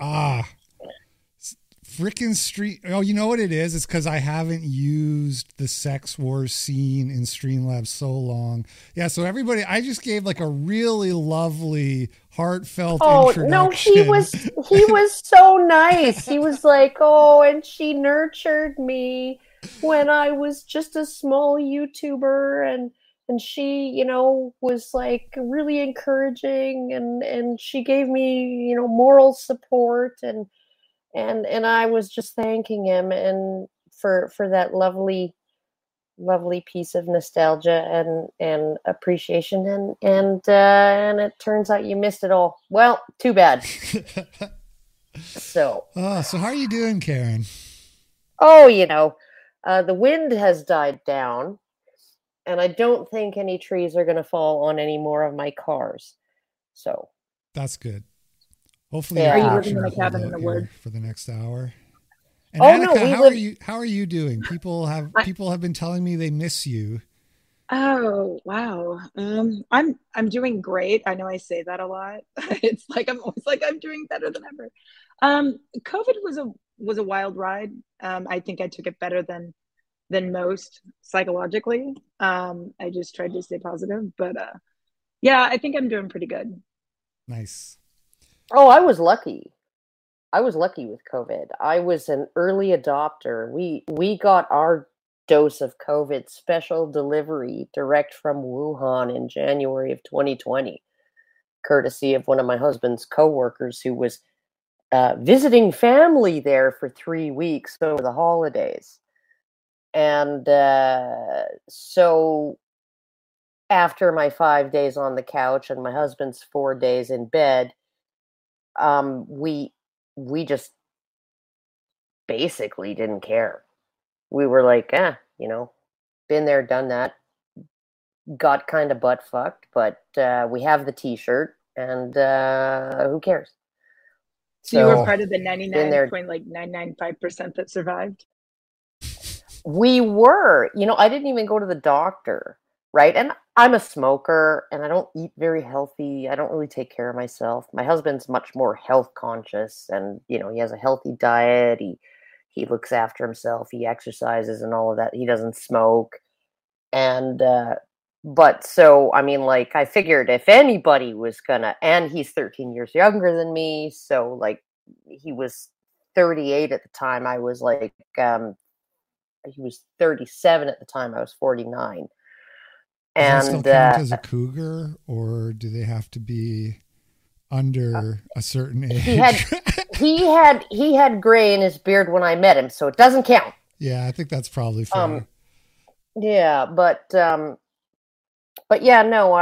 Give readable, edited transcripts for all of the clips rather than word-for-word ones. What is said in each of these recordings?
Ah, freaking street. Oh, you know what it is? It's because I haven't used the Sex Wars scene in Streamlabs so long. Yeah, so everybody, I just gave like a really lovely, heartfelt Oh no, introduction. he was so nice. He was like, "Oh, and she nurtured me when I was just a small YouTuber and she, was like really encouraging and she gave me, moral support and I was just thanking him and for that lovely piece of nostalgia and appreciation and it turns out you missed it all. Well, too bad. So, Oh, so how are you doing, Karen? oh, the wind has died down, and I don't think any trees are going to fall on any more of my cars. So, That's good. Hopefully your Are you yeah. car living in shouldn't a hold cabin in out the here woods? for the next hour. And Oh no, Annika, we how are live. you? How are you doing? I, People have been telling me they miss you. oh wow. I'm doing great. I know I say that a lot. It's like I'm always like I'm doing better than ever. COVID was a wild ride. I think I took it better than most psychologically. I just tried to stay positive, but yeah, I think I'm doing pretty good. Nice. Oh, I was lucky. I was lucky with COVID. I was an early adopter. We got our dose of COVID special delivery direct from Wuhan in January of 2020, courtesy of one of my husband's coworkers who was visiting family there for 3 weeks over the holidays. And so after my 5 days on the couch and my husband's 4 days in bed, we just basically didn't care. We were like, been there, done that. Got kind of butt fucked, but we have the T-shirt, and who cares? So you were So Oh, part of the ninety been nine there. point like 995% that survived. We were, I didn't even go to the doctor, right? And I'm a smoker, and I don't eat very healthy. I don't really take care of myself. My husband's much more health conscious, and he has a healthy diet. He looks after himself. He exercises and all of that. He doesn't smoke. And but so I mean, like, I figured if anybody was gonna, and he's 13 years younger than me, so like he was 38 at the time. I was like he was 37 at the time. I was 49. does that still And count as a cougar, or do they have to be under a certain he had age? he had gray in his beard when I met him, so it doesn't count. Yeah, I think that's probably Um fair. yeah, but yeah, no,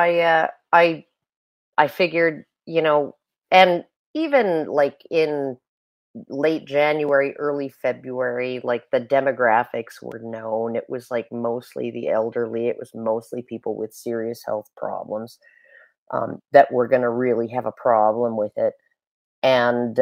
I figured, and even like in late January, early February, like the demographics were known. It was like mostly the elderly. It was mostly people with serious health problems that were going to really have a problem with it. And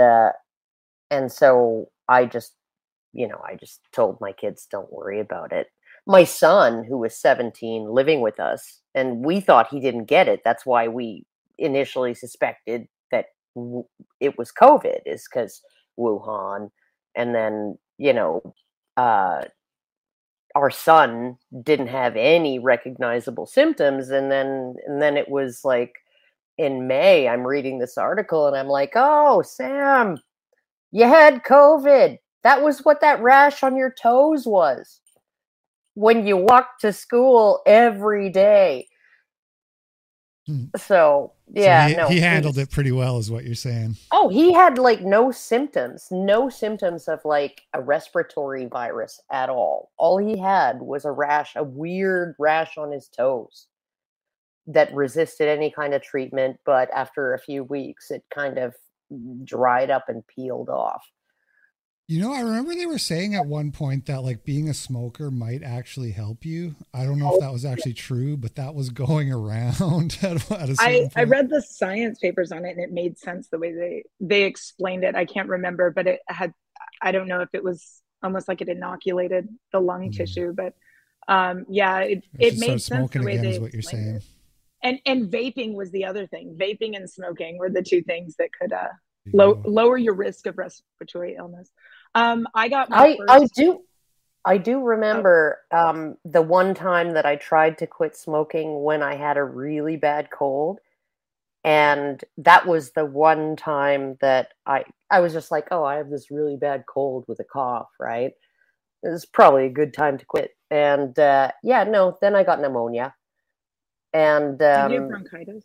so I just told my kids, don't worry about it. My son, who was 17, living with us, and we thought he didn't get it. That's why we initially suspected that it was COVID, is because Wuhan. And then, uh, our son didn't have any recognizable symptoms. And then it was like in May, I'm reading this article and I'm like, oh, Sam, you had COVID. That was what that rash on your toes was when you walked to school every day. Hmm. So, So yeah, he no, handled he's it pretty well, is what you're saying. oh, he had like no symptoms of like a respiratory virus at all. All he had was a rash, a weird rash on his toes that resisted any kind of treatment, but after a few weeks, it kind of dried up and peeled off. I remember they were saying at one point that like being a smoker might actually help you. I don't know if that was actually true, but that was going around at a certain I point. read the science papers on it and it made sense the way they explained it. I can't remember, but it had, I don't know if it was almost like it inoculated the lung Hmm. tissue, but yeah, I it should start made sense smoking the way again, they is what you're explained saying. it. And vaping was the other thing. Vaping and smoking were the two things that could lower your risk of respiratory illness. I got my I first. I do remember the one time that I tried to quit smoking when I had a really bad cold. And that was the one time that I was just like, oh, I have this really bad cold with a cough, right? It was probably a good time to quit. And yeah, no, then I got pneumonia. And Did you have bronchitis?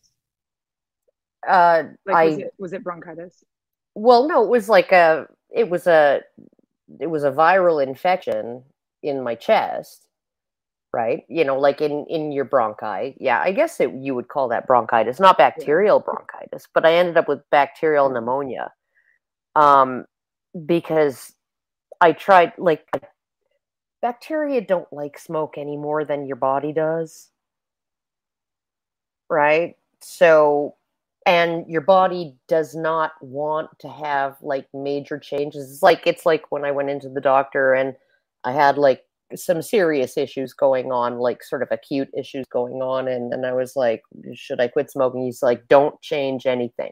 Like, I was it bronchitis? well, no, it was like it was a viral infection in my chest, right? You know, like in your bronchi. Yeah, I guess you would call that bronchitis, not bacterial bronchitis, but I ended up with bacterial pneumonia. Because I tried, like, bacteria don't like smoke any more than your body does, right? So, and your body does not want to have like major changes. It's like when I went into the doctor and I had like some serious issues going on, like sort of acute issues going on, and I was like, should I quit smoking? He's like, don't change anything.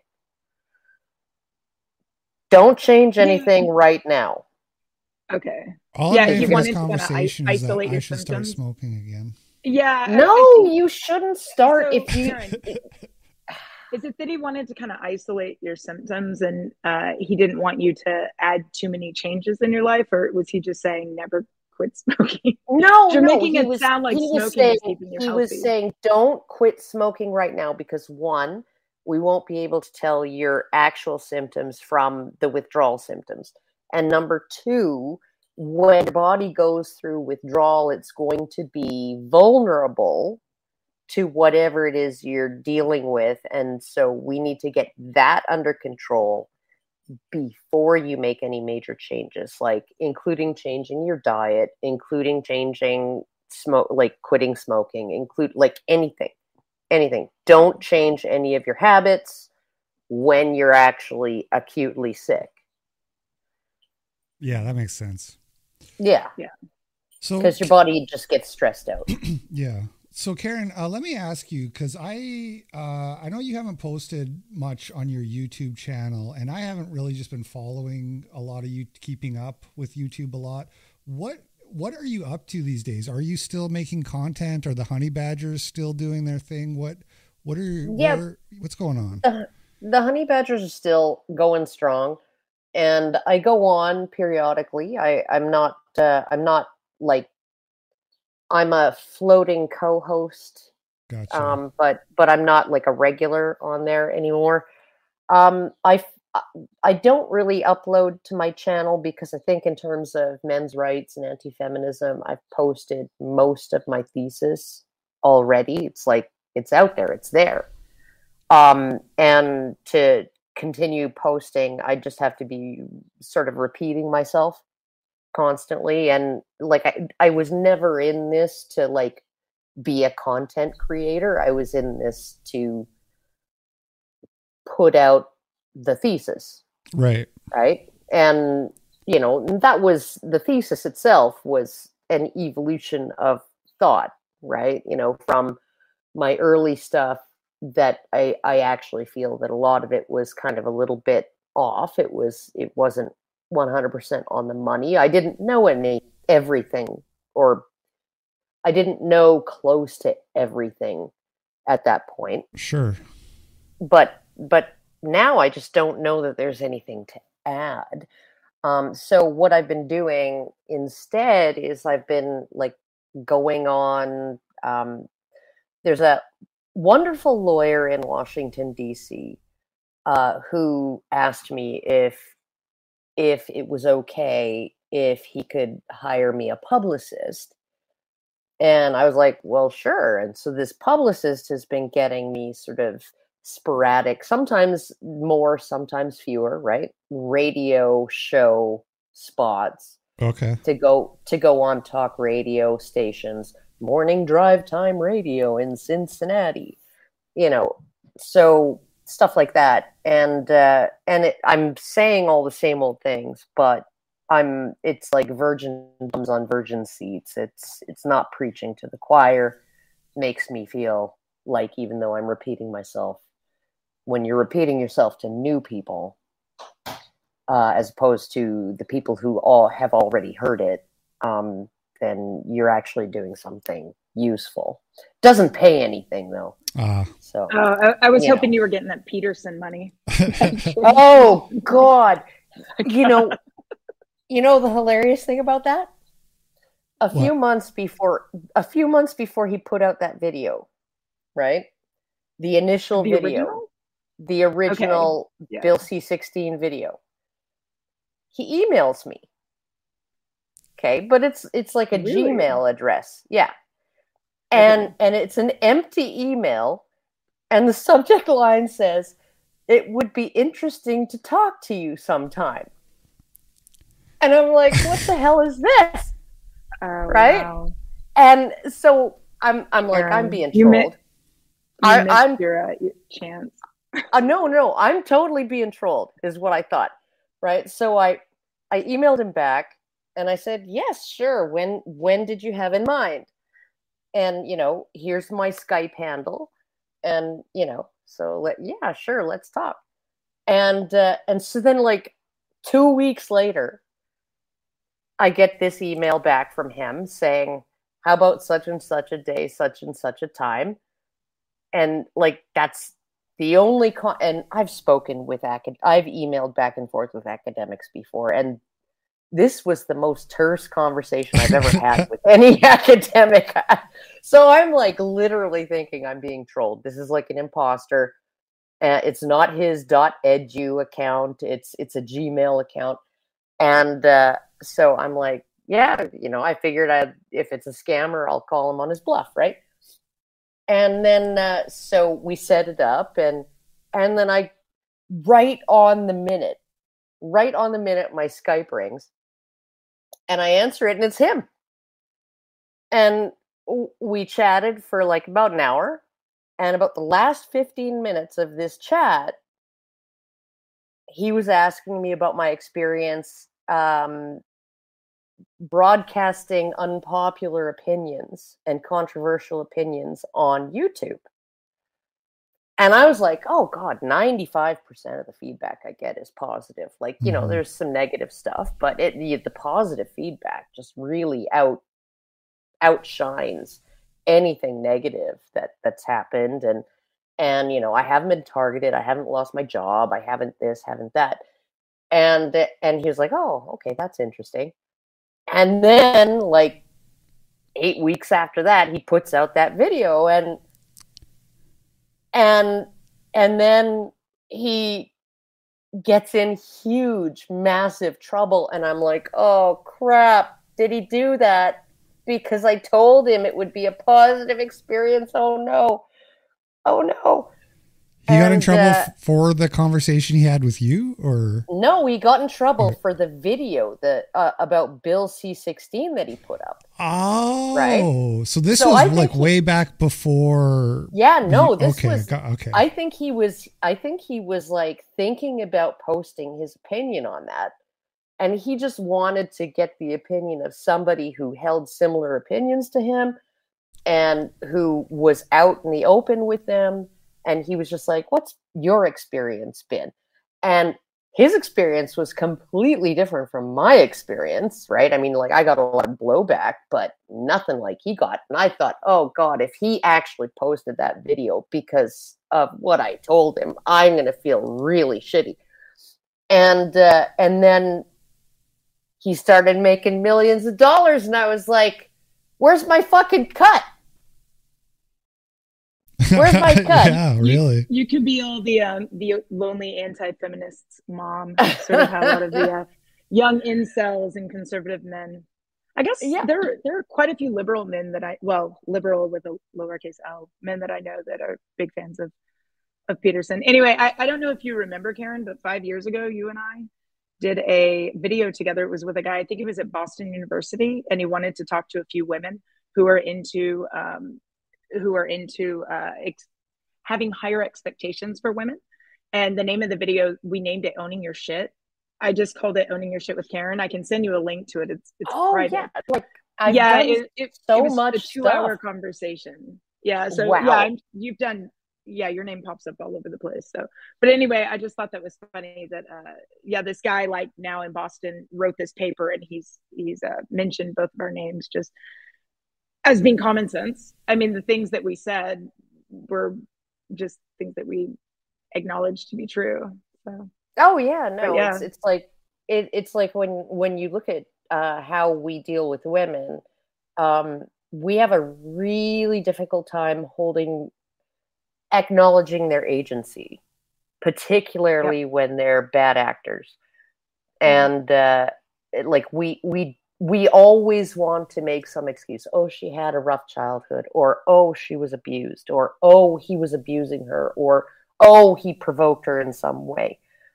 Don't change anything right now. Okay. All Yeah, I'm getting he from this wanted to kind of conversation is that isolate I your should start symptoms. smoking again. Yeah. No, I think, you shouldn't start so, if you. Karen, is it that he wanted to kind of isolate your symptoms and he didn't want you to add too many changes in your life, or was he just saying never quit smoking? No, You're no, making it sound like he was smoking saying is keeping you he healthy. was saying don't quit smoking right now because one, we won't be able to tell your actual symptoms from the withdrawal symptoms. And number two, when your body goes through withdrawal, it's going to be vulnerable to whatever it is you're dealing with. And so we need to get that under control before you make any major changes, like including changing your diet, including changing smoke, like quitting smoking, include like anything. Don't change any of your habits when you're actually acutely sick. Yeah, that makes sense. Yeah. So, because your body just gets stressed out. yeah. So Karen, let me ask you, because I know you haven't posted much on your YouTube channel, and I haven't really just been following a lot of you, keeping up with YouTube a lot. What are you up to these days? Are you still making content? Are the honey badgers still doing their thing? What's going on? The honey badgers are still going strong, and I go on periodically. I'm not like, I'm a floating co-host. Gotcha. But I'm not like a regular on there anymore. I don't really upload to my channel because I think in terms of men's rights and anti-feminism, I've posted most of my thesis already. It's like, it's out there, it's there. And to continue posting, I just have to be sort of repeating myself constantly. And like, I was never in this to like be a content creator. I was in this to put out the thesis. Right. And, you know, that was, the thesis itself was an evolution of thought, right? You know, from my early stuff that I actually feel that a lot of it was kind of a little bit off. It wasn't 100% on the money. I didn't know everything, or I didn't know close to everything at that point. Sure. But now I just don't know that there's anything to add. So what I've been doing instead is I've been like going on. There's a wonderful lawyer in Washington, D.C., who asked me if it was okay if he could hire me a publicist. And I was like, well, sure. And so this publicist has been getting me sort of sporadic, sometimes more, sometimes fewer, right? Radio show spots. Okay. To go on talk radio stations, morning drive time radio in Cincinnati, you know, so stuff like that. And I'm saying all the same old things, but it's like virgin comes on virgin seats. It's not preaching to the choir. Makes me feel like, even though I'm repeating myself, when you're repeating yourself to new people, as opposed to the people who all have already heard it, then you're actually doing something useful. Doesn't pay anything though. So I was hoping you were getting that Peterson money. Oh God. You know the hilarious thing about that? A few months before he put out that video, right? The initial video, the original Bill C-16 video. He emails me. Okay, but it's like a Gmail address. Yeah. And it's an empty email, and the subject line says, "It would be interesting to talk to you sometime." And I'm like, what the hell is this? Right? Wow. And so I'm like, I'm being trolled. I'm your chance. No, I'm totally being trolled, is what I thought. Right? So I emailed him back, and I said, yes, sure. When did you have in mind? And, here's my Skype handle. And, so yeah, sure, let's talk. And so then like 2 weeks later, I get this email back from him saying, how about such and such a day, such and such a time? And like, that's the only, and I've spoken with, I've emailed back and forth with academics before, and this was the most terse conversation I've ever had with any academic. So I'm like literally thinking I'm being trolled. This is like an imposter. It's not his .edu account. It's a Gmail account. And so I'm like, yeah, I figured if it's a scammer, I'll call him on his bluff, right? And then so we set it up, and then I right on the minute, my Skype rings. And I answer it, and it's him. And we chatted for like about an hour. And about the last 15 minutes of this chat, he was asking me about my experience broadcasting unpopular opinions and controversial opinions on YouTube. And I was like, oh God, 95% of the feedback I get is positive. Like, there's some negative stuff, but the positive feedback just really outshines anything negative that's happened. And I haven't been targeted. I haven't lost my job. I haven't this, haven't that. And he was like, oh, okay, that's interesting. And then like 8 weeks after that, he puts out that video, and then he gets in huge, massive trouble. And I'm like, oh, crap. Did he do that? Because I told him it would be a positive experience. Oh, no. Oh, no. He got in trouble for the conversation he had with you, or? No, he got in trouble for the video about Bill C-16 that he put up. Oh, right. So this was like way back before. Yeah, no, this was. Okay. I think he was like thinking about posting his opinion on that, and he just wanted to get the opinion of somebody who held similar opinions to him, and who was out in the open with them. And he was just like, what's your experience been? And his experience was completely different from my experience, right? I mean, like, I got a lot of blowback, but nothing like he got. And I thought, oh God, if he actually posted that video because of what I told him, I'm going to feel really shitty. And then he started making millions of dollars. And I was like, where's my fucking cut? Where's my cut? Yeah, really. You could be all the lonely anti-feminist mom, sort of how a lot of the young incels and conservative men. I guess there are quite a few liberal men that liberal with a lowercase L, men that I know that are big fans of Peterson. Anyway, I don't know if you remember, Karen, but 5 years ago, you and I did a video together. It was with a guy, I think he was at Boston University, and he wanted to talk to a few women who are into having higher expectations for women. And the name of the video, we named it Owning Your Shit. I just called it Owning Your Shit with Karen. I can send you a link to it. It's private. Yeah. Like, I've done it was much a 2-hour conversation. Yeah. So wow. you've done yeah, your name pops up all over the place. So, but anyway, I just thought that was funny that, yeah, this guy like now in Boston wrote this paper, and he's mentioned both of our names just as being common sense. I mean, the things that we said were just things that we acknowledged to be true. So, Oh yeah, but no, yeah, it's like it's like when you look at how we deal with women, we have a really difficult time holding acknowledging their agency, yep, particularly when they're bad actors. yeah, And like we always want to make some excuse. Oh, she had a rough childhood, or oh, she was abused, or oh, he was abusing her, or oh, he provoked her in some way.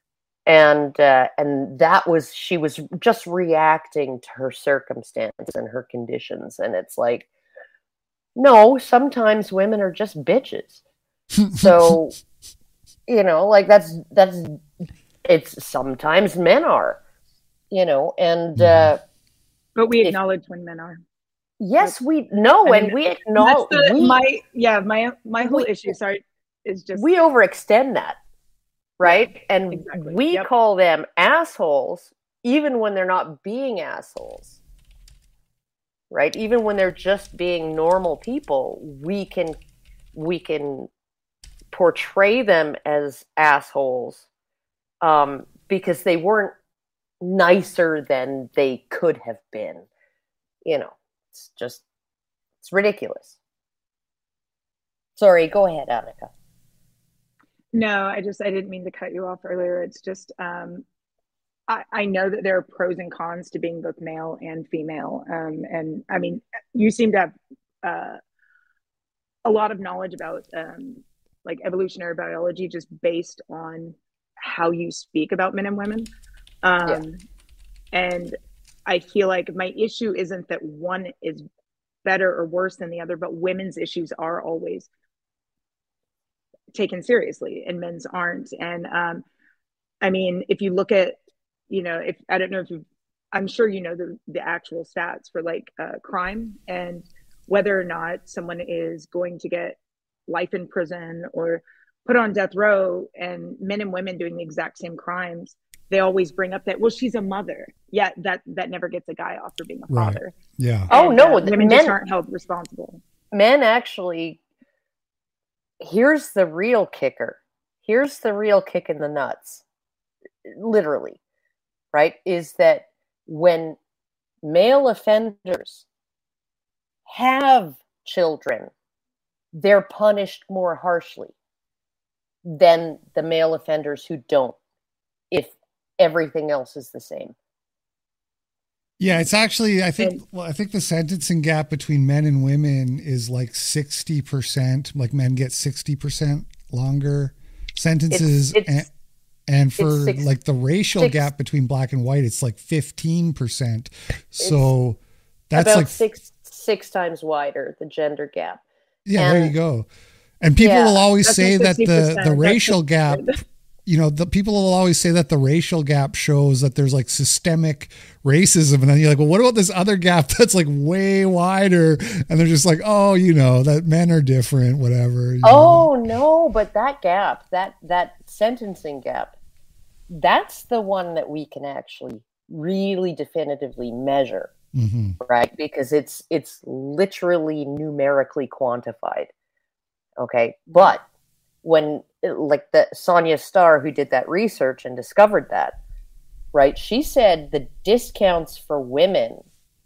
And that was, she was just reacting to her circumstances and her conditions. And it's like, no, sometimes women are just bitches. So, like that's it's, sometimes men are, and Mhm. but we if acknowledge when men are. yes, That's, we know, I mean, and we that's acknowledge, the my whole we issue. Sorry, is just we overextend that, yeah, right? And exactly. we Yep. call them assholes even when they're not being assholes, right? Even when they're just being normal people, we can portray them as assholes, because they weren't nicer than they could have been. It's just, it's ridiculous. Sorry, go ahead, Annika. No, I didn't mean to cut you off earlier. It's just I know that there are pros and cons to being both male and female. And I mean, you seem to have uh, a lot of knowledge about like evolutionary biology just based on how you speak about men and women. Yeah. Um, and I feel like my issue isn't that one is better or worse than the other, but women's issues are always taken seriously and men's aren't. And I mean, if you look at, if I don't know if you, I'm sure you know the actual stats for like crime and whether or not someone is going to get life in prison or put on death row, and men and women doing the exact same crimes. They always bring up that, well, she's a mother. Yeah, that never gets a guy off for being a Right. father, Yeah. Oh and no, women just aren't held responsible. men actually, here's the real kicker. Here's the real kick in the nuts, literally, right? Is that when male offenders have children, they're punished more harshly than the male offenders who don't, if everything else is the same. Yeah, it's actually, And I think the sentencing gap between men and women is like 60%. Like men get 60% longer It's sentences. it's And for it's six like the racial six gap between black and white, it's like 15%. it's So that's about like, six times wider, the gender gap. yeah, there you And go. And people yeah, will always that's say not that the 60%. That's racial gap, good. the people will always say that the racial gap shows that there's like systemic racism. And then you're like, well, what about this other gap that's like way wider? And they're just like, oh, that men are different, whatever. oh no, but that gap, that sentencing gap, that's the one that we can actually really definitively measure, Mm-hmm. right? Because it's literally numerically quantified. Okay, but when, like, the Sonia Starr who did that research and discovered that, right? She said the discounts for women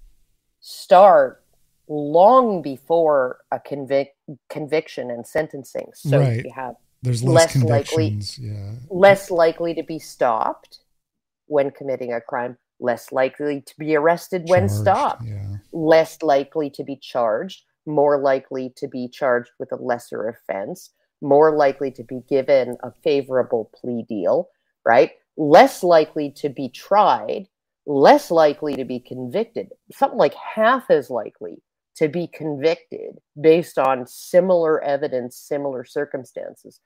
start long before a conviction and sentencing. So Right. you have There's less less likely convictions. Yeah. less likely to be stopped when committing a crime, less likely to be arrested when Charged. stopped, Yeah. less likely to be charged, more likely to be charged with a lesser offense, more likely to be given a favorable plea deal, right? Less likely to be tried, less likely to be convicted, something like half as likely to be convicted based on similar evidence, similar circumstances.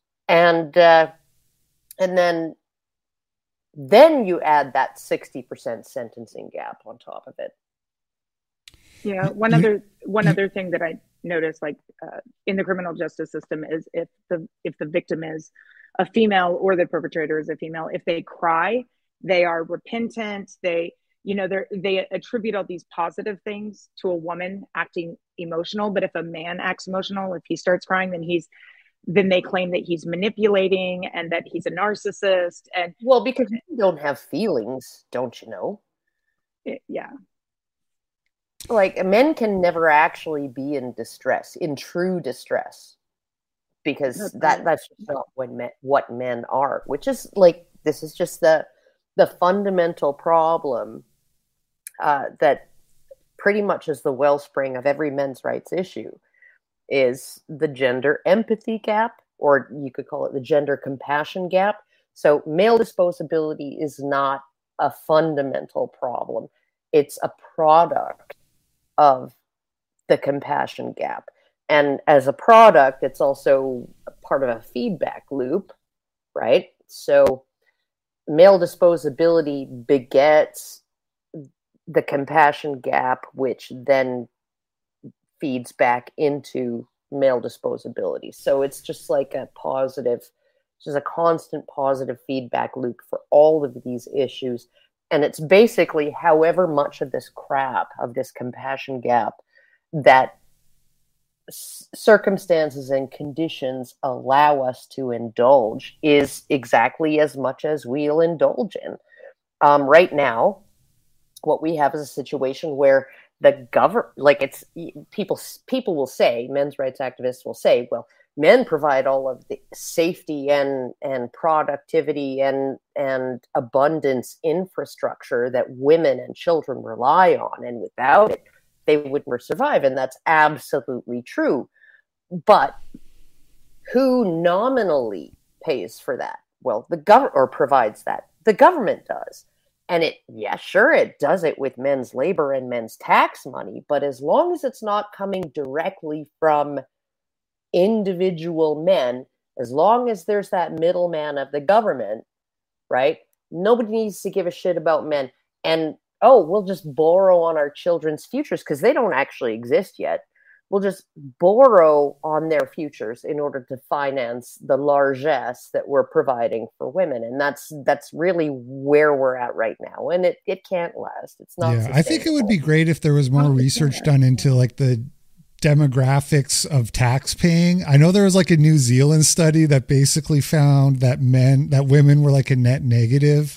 And then you add that 60% sentencing gap on top of it. Yeah. One other thing that I noticed, like in the criminal justice system, is if the victim is a female or the perpetrator is a female, if they cry, they are repentant. They attribute all these positive things to a woman acting emotional. But if a man acts emotional, if he starts crying, then they claim that he's manipulating and that he's a narcissist. And well, because you don't have feelings, don't you know? Yeah. Like, men can never actually be in distress, in true distress, because that's just not what men are. Which is like, this is just the fundamental problem that pretty much is the wellspring of every men's rights issue, is the gender empathy gap, or you could call it the gender compassion gap. So male disposability is not a fundamental problem. It's a product of the compassion gap. And as a product, it's also part of a feedback loop, right? So male disposability begets the compassion gap, which then feeds back into male disposability. So it's just like just a constant positive feedback loop for all of these issues. And it's basically however much of this crap, of this compassion gap, that circumstances and conditions allow us to indulge is exactly as much as we'll indulge in. Right now, what we have is a situation where the government, like, it's people will say, men's rights activists will say, well, men provide all of the safety and productivity and abundance infrastructure that women and children rely on, and without it, they would never survive. And that's absolutely true. But who nominally pays for that? Well, the government, or provides that. The government does. And it does it with men's labor and men's tax money. But as long as it's not coming directly from individual men, as long as there's that middleman of the government, right? Nobody needs to give a shit about men. And, we'll just borrow on our children's futures because they don't actually exist yet. We'll just borrow on their futures in order to finance the largesse that we're providing for women. And that's really where we're at right now. And it can't last. It's not sustainable. I think it would be great if there was more research done into like the demographics of tax paying. I know there was like a New Zealand study that basically found that women were like a net negative.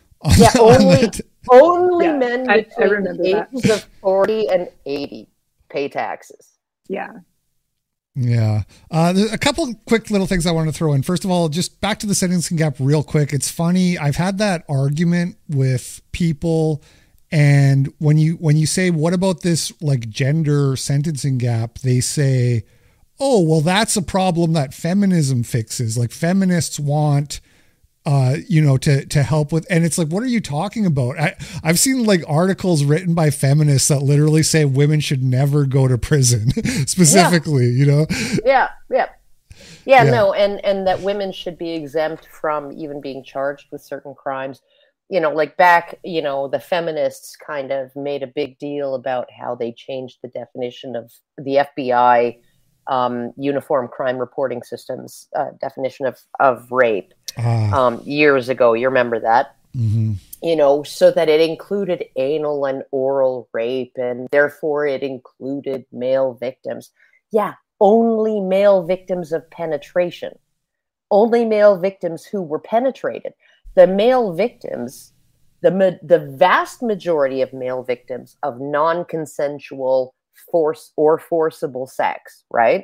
Only men between the ages of 40 and 80 pay taxes. Yeah. Yeah. There's a couple quick little things I want to throw in. First of all, just back to the sentencing gap real quick. It's funny. I've had that argument with people, and when you say, what about this like gender sentencing gap? They say, oh, well, that's a problem that feminism fixes. Like, feminists want to help with, and it's like, what are you talking about? I've seen like articles written by feminists that literally say women should never go to prison specifically, Yeah. No. And that women should be exempt from even being charged with certain crimes. Like back, the feminists kind of made a big deal about how they changed the definition of the FBI Uniform Crime Reporting System's definition of rape years ago. You remember that? Mm-hmm. So that it included anal and oral rape, and therefore it included male victims. Yeah, only male victims of penetration. Only male victims who were penetrated. The male victims, the vast majority of male victims of non-consensual force or forcible sex, right,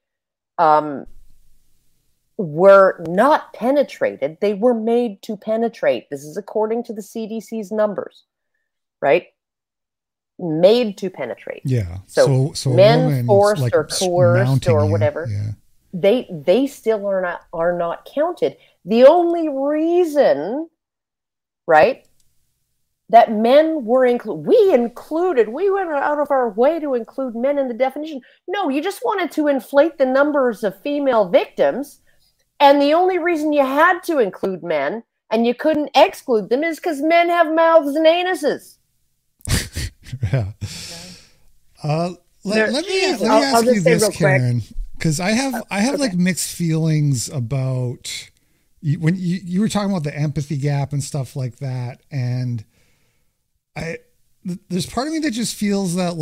were not penetrated. They were made to penetrate. This is according to the CDC's numbers, right? Made to penetrate. Yeah. So men forced like or coerced or whatever, they still are not counted. The only reason, right, that men were we went out of our way to include men in the definition. No, you just wanted to inflate the numbers of female victims. And the only reason you had to include men and you couldn't exclude them is because men have mouths and anuses. Yeah. Let me I'll ask you just say this, real quick. Karen, because I have Okay. like mixed feelings about when you were talking about the empathy gap and stuff like that, and I there's part of me that just feels that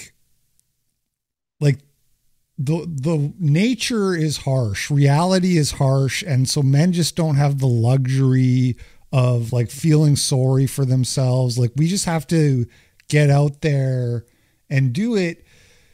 like the nature is harsh, reality is harsh, and so men just don't have the luxury of like feeling sorry for themselves. Like we just have to get out there and do it.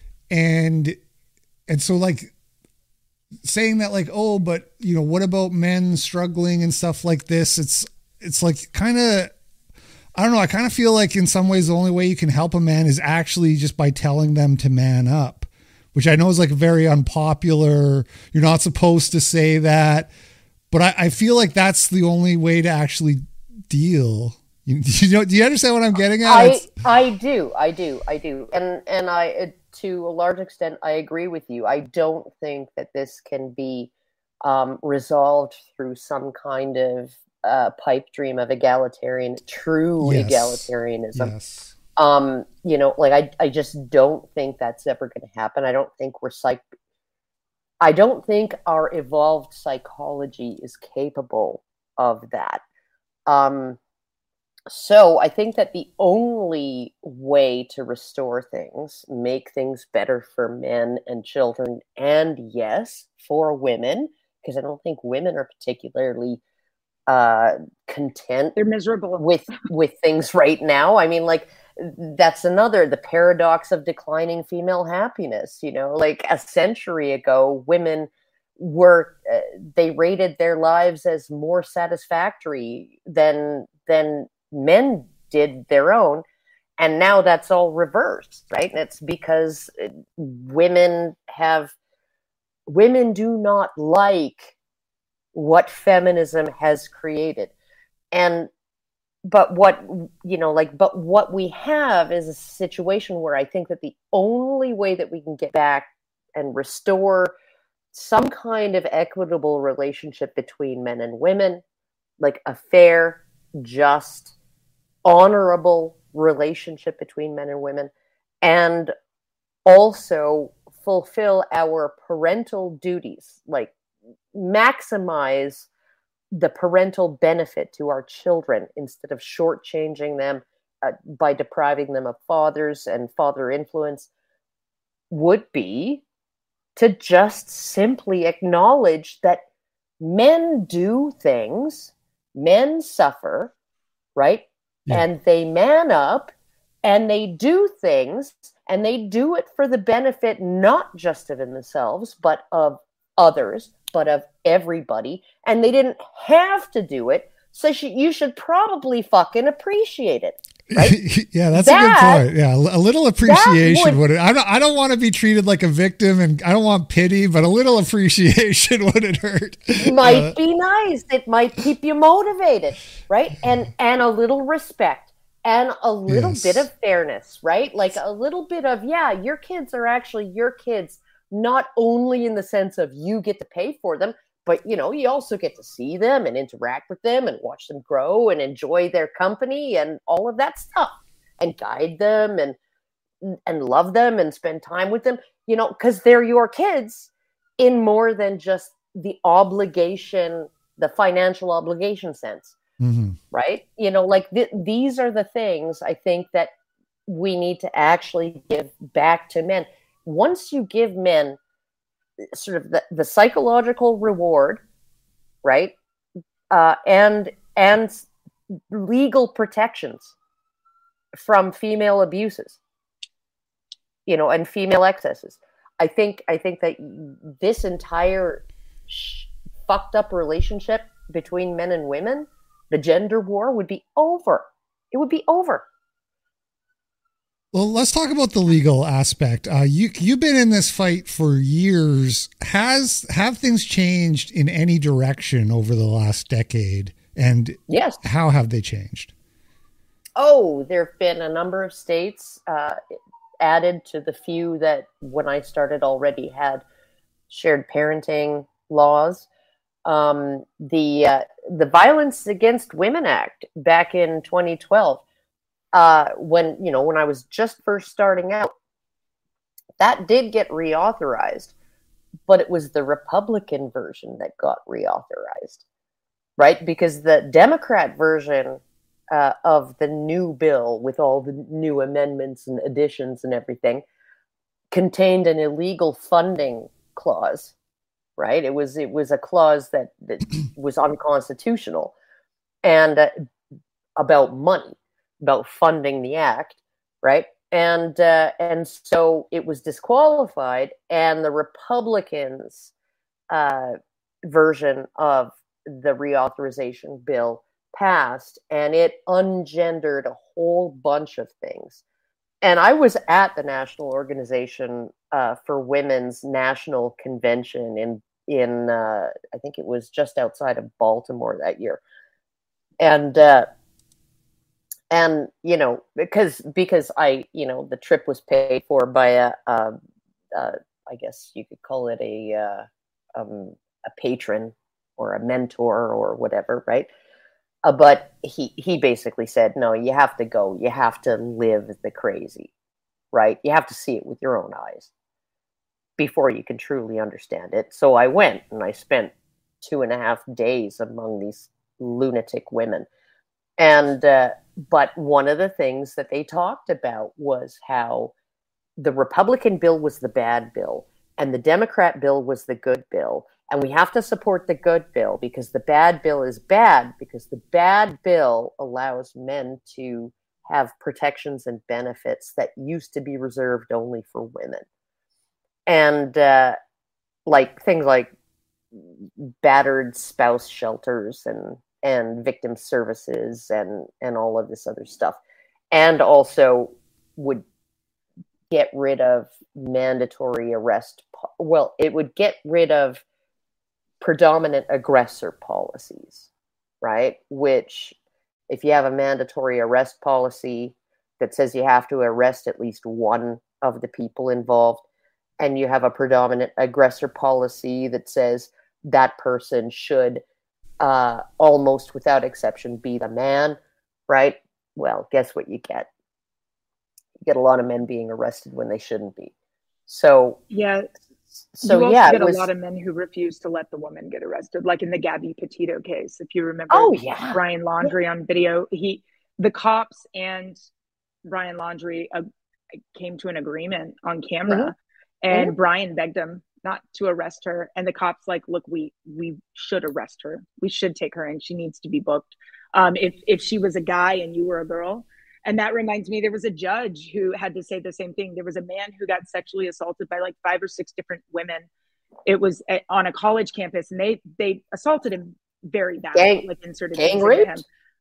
And so like saying that like, oh, but you know, what about men struggling and stuff like this? It's like kind of, I don't know. I kind of feel like in some ways the only way you can help a man is actually just by telling them to man up, which I know is like very unpopular. You're not supposed to say that, but I feel like that's the only way to actually deal. You know, do you understand what I'm getting at? I do, and to a large extent, I agree with you. I don't think that this can be resolved through some kind of pipe dream of true Yes. egalitarianism. Yes. You know, like I just don't think that's ever going to happen. I don't think our evolved psychology is capable of that. Um, so I think that the only way to restore things, make things better for men and children, and yes, for women, because I don't think women are particularly content They're miserable. with things right now. I mean, like that's the paradox of declining female happiness. You know, like a century ago, women were they rated their lives as more satisfactory than men did their own, and now that's all reversed, right? And it's because women do not like what feminism has created. And but what but what we have is a situation where I think that the only way that we can get back and restore some kind of equitable relationship between men and women, like a fair, just, honorable relationship between men and women, and also fulfill our parental duties, like maximize the parental benefit to our children instead of shortchanging them by depriving them of fathers and father influence, would be to just simply acknowledge that men do things, men suffer, right? Yeah. And they man up and they do things, and they do it for the benefit not just of themselves, but of others, but of everybody. And they didn't have to do it. So you should probably fucking appreciate it. Right? Yeah, that's a good point. Yeah, a little appreciation would. I don't want to be treated like a victim, and I don't want pity, but a little appreciation wouldn't hurt. Might be nice. It might keep you motivated, right? And a little respect and a little bit of fairness, right? Like a little bit of, yeah, your kids are actually your kids, not only in the sense of you get to pay for them, but you know, you also get to see them and interact with them and watch them grow and enjoy their company and all of that stuff, and guide them and love them and spend time with them, you know, because they're your kids in more than just the obligation, the financial obligation sense. Mm-hmm. Right? You know, like these are the things I think that we need to actually give back to men. Once you give men sort of the psychological reward, right, and legal protections from female abuses, you know, and female excesses, I think that this entire fucked up relationship between men and women, the gender war, would be over. It would be over. Well, let's talk about the legal aspect. You've been in this fight for years. Have things changed in any direction over the last decade? And yes, how have they changed? Oh, there have been a number of states added to the few that when I started already had shared parenting laws. The Violence Against Women Act back in 2012. When I was just first starting out, that did get reauthorized, but it was the Republican version that got reauthorized, right? Because the Democrat version of the new bill, with all the new amendments and additions and everything, contained an illegal funding clause, right? It was a clause that was unconstitutional, and about money, about funding the act, right? And so it was disqualified, and the Republicans' version of the reauthorization bill passed, and it ungendered a whole bunch of things. And I was at the National Organization for Women's National Convention in I think it was just outside of Baltimore that year, and you know, because I, you know, the trip was paid for by I guess you could call it a patron or a mentor or whatever, right? But he basically said, no, you have to go. You have to live the crazy, right? You have to see it with your own eyes before you can truly understand it. So I went, and I spent 2.5 days among these lunatic women. And but one of the things that they talked about was how the Republican bill was the bad bill and the Democrat bill was the good bill. And we have to support the good bill because the bad bill is bad, because the bad bill allows men to have protections and benefits that used to be reserved only for women. And like things like battered spouse shelters and victim services and all of this other stuff. And also would get rid of mandatory arrest. Well, it would get rid of predominant aggressor policies, right? Which, if you have a mandatory arrest policy that says you have to arrest at least one of the people involved, and you have a predominant aggressor policy that says that person should almost without exception be the man, right? Well, guess what you get? You get a lot of men being arrested when they shouldn't be. So yeah. So you also yeah, get a lot of men who refuse to let the woman get arrested, like in the Gabby Petito case. If you remember, Brian Laundrie on video, the cops and Brian Laundrie came to an agreement on camera, and Brian begged him not to arrest her, and the cops like, look, we should arrest her. We should take her in. She needs to be booked. If she was a guy and you were a girl. And that reminds me, there was a judge who had to say the same thing. There was a man who got sexually assaulted by like 5 or 6 different women. It was on a college campus, and they assaulted him very badly, like inserted things into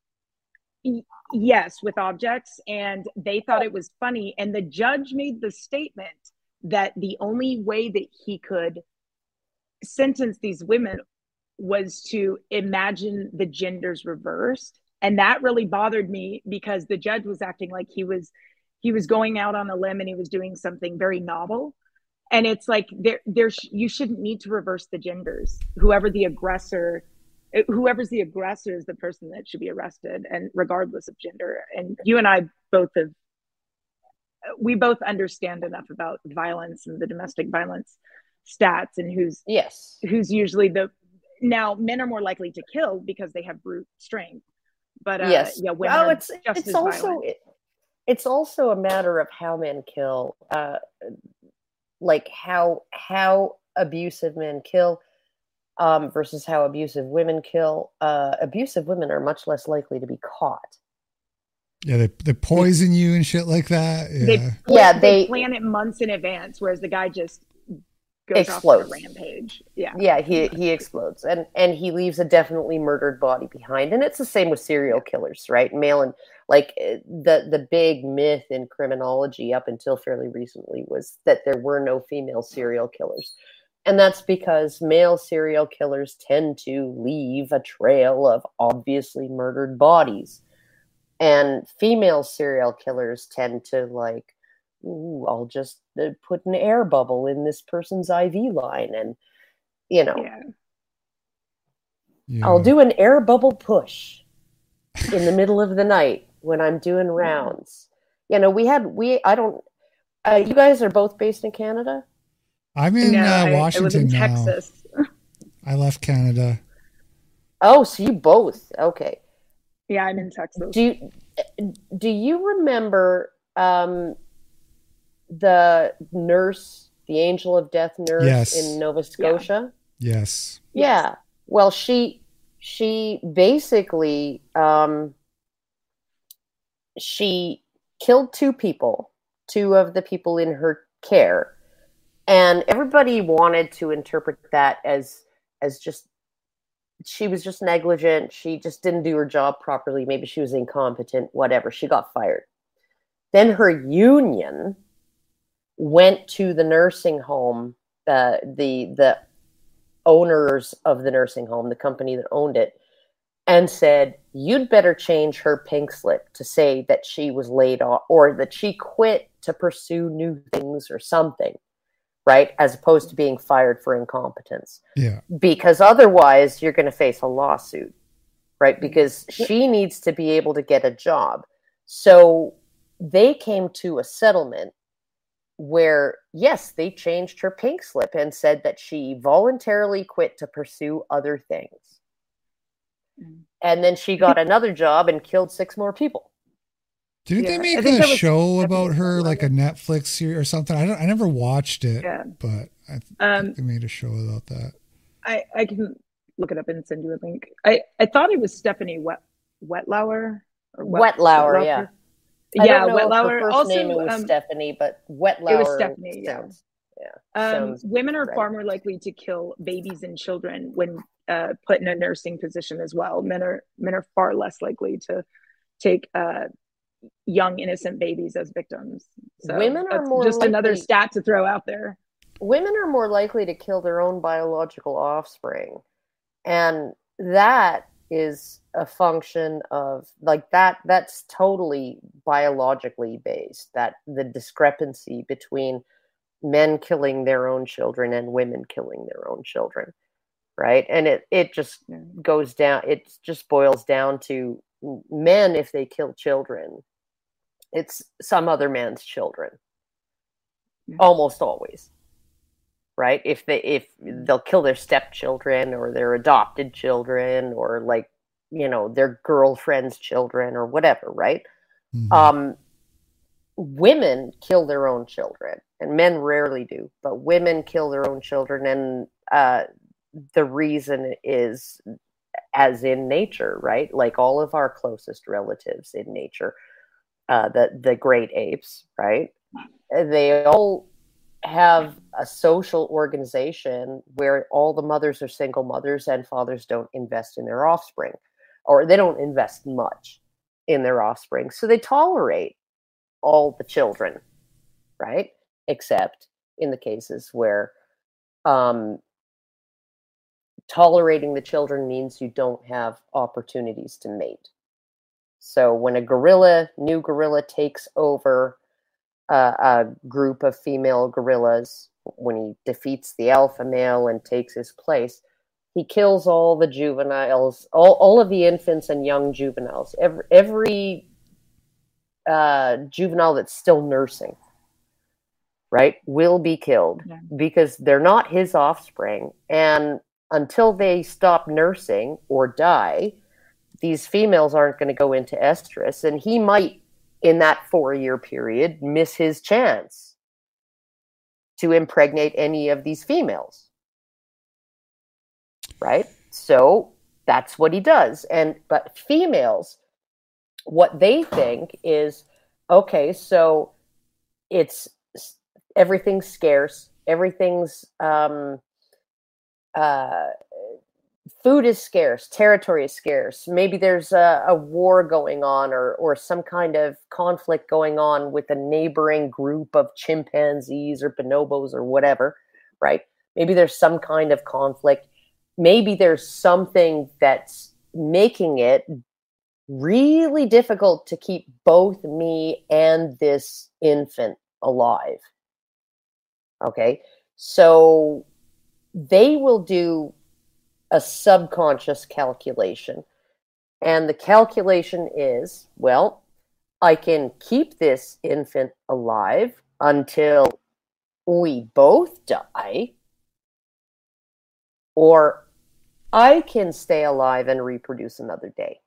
him. Yes, with objects. And they thought it was funny. And the judge made the statement that the only way that he could sentence these women was to imagine the genders reversed. And that really bothered me because the judge was acting like he was going out on a limb and he was doing something very novel. And it's like you shouldn't need to reverse the genders. Whoever's the aggressor is the person that should be arrested, and regardless of gender. And you and I both understand enough about violence and the domestic violence stats, and who's usually now men are more likely to kill because they have brute strength. But women it's also a matter of how men kill, like how abusive men kill versus how abusive women kill. Abusive women are much less likely to be caught. Yeah, they poison you and shit like that. They plan it months in advance, whereas the guy just goes explodes. Off on a rampage. He explodes, and he leaves a definitely murdered body behind. And it's the same with serial killers, right? Male and like the big myth in criminology up until fairly recently was that there were no female serial killers, and that's because male serial killers tend to leave a trail of obviously murdered bodies, and female serial killers tend to like, I'll just put an air bubble in this person's IV line, and I'll do an air bubble push in the middle of the night when I'm doing rounds. I You guys are both based in Canada? I'm in No, I live Washington in now. Texas. I left Canada. Oh, so you both. Okay. Yeah, I'm in Texas. Do you remember the nurse, the Angel of Death nurse in Yes. Nova Yeah. Scotia? Yes. Yes. Yeah. Well, she basically she killed two people, two of the people in her care, and everybody wanted to interpret that as just she was just negligent. She just didn't do her job properly. Maybe she was incompetent. Whatever. She got fired. Then her union went to the nursing home, the owners of the nursing home, the company that owned it, and said, you'd better change her pink slip to say that she was laid off or that she quit to pursue new things or something, right? As opposed to being fired for incompetence. Yeah. Because otherwise you're going to face a lawsuit, right? Because she needs to be able to get a job. So they came to a settlement where, yes, they changed her pink slip and said that she voluntarily quit to pursue other things. And then she got another job and killed 6 more people. Didn't Yeah, they I make think a that was show about definitely her, like a something. Netflix series or something? I never watched it, Yeah. but I think Um, they made a show about that. I can look it up and send you a link. I thought it was Stephanie Wetlauer or Wetlauer, yeah. Wetlauer. I don't Yeah, know if her Wetlauer. first name Also, it was Stephanie, but it was Wetlauer Stephanie. Yeah. sounds Women are right. far more likely to kill babies and children when put in a nursing position as well. Men are far less likely to take young innocent babies as victims. So Women are that's more just another likely stat to throw out there. women are more likely to kill their own biological offspring. And that is a function of like that's totally biologically based, that the discrepancy between men killing their own children and women killing their own children, right? And it just goes down, it just boils down to men, if they kill children, it's some other man's children, almost always, right? If they'll kill their stepchildren or their adopted children or like, their girlfriend's children or whatever, right? Mm-hmm. Women kill their own children, and men rarely do, but women kill their own children, and the reason is as in nature, right? Like all of our closest relatives in nature, the great apes, right? They all have a social organization where all the mothers are single mothers and fathers don't invest in their offspring, or they don't invest much in their offspring. So they tolerate all the children, right? Except in the cases where tolerating the children means you don't have opportunities to mate. So when a new gorilla takes over a group of female gorillas, when he defeats the alpha male and takes his place, he kills all the juveniles, all of the infants and young juveniles, every juvenile that's still nursing, right, will be killed because they're not his offspring. And until they stop nursing or die, these females aren't going to go into estrus, and he might, in that 4-year period, miss his chance to impregnate any of these females, right? So that's what he does. But females, what they think is, okay, so everything's scarce, everything's food is scarce, territory is scarce, maybe there's a war going on or some kind of conflict going on with a neighboring group of chimpanzees or bonobos or whatever, right? Maybe there's some kind of conflict. Maybe there's something that's making it really difficult to keep both me and this infant alive. Okay, so they will do a subconscious calculation. And the calculation is, well, I can keep this infant alive until we both die, or I can stay alive and reproduce another day.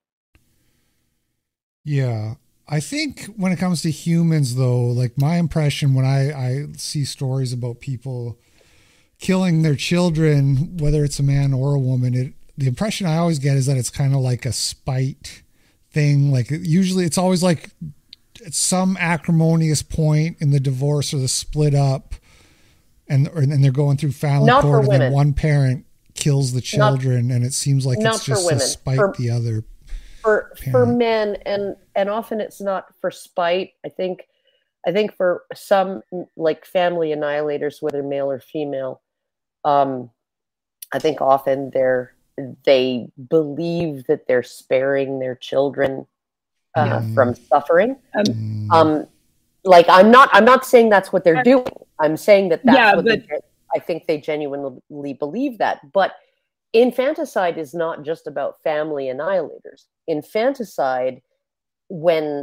Yeah. I think when it comes to humans, though, like my impression when I see stories about people killing their children, whether it's a man or a woman, the impression I always get is that it's kind of like a spite thing. Like usually it's always like at some acrimonious point in the divorce or the split up, and they're going through family Not court, for and women. then one parent kills the children, and it seems like Not it's for just to women. spite the other For parent. men, and often it's not for spite. I think for some, like family annihilators, whether male or female, I think often they believe that they're sparing their children from suffering. Like I'm not saying that's what they're doing. I'm saying that that's what I think they genuinely believe that. But infanticide is not just about family annihilators. Infanticide, when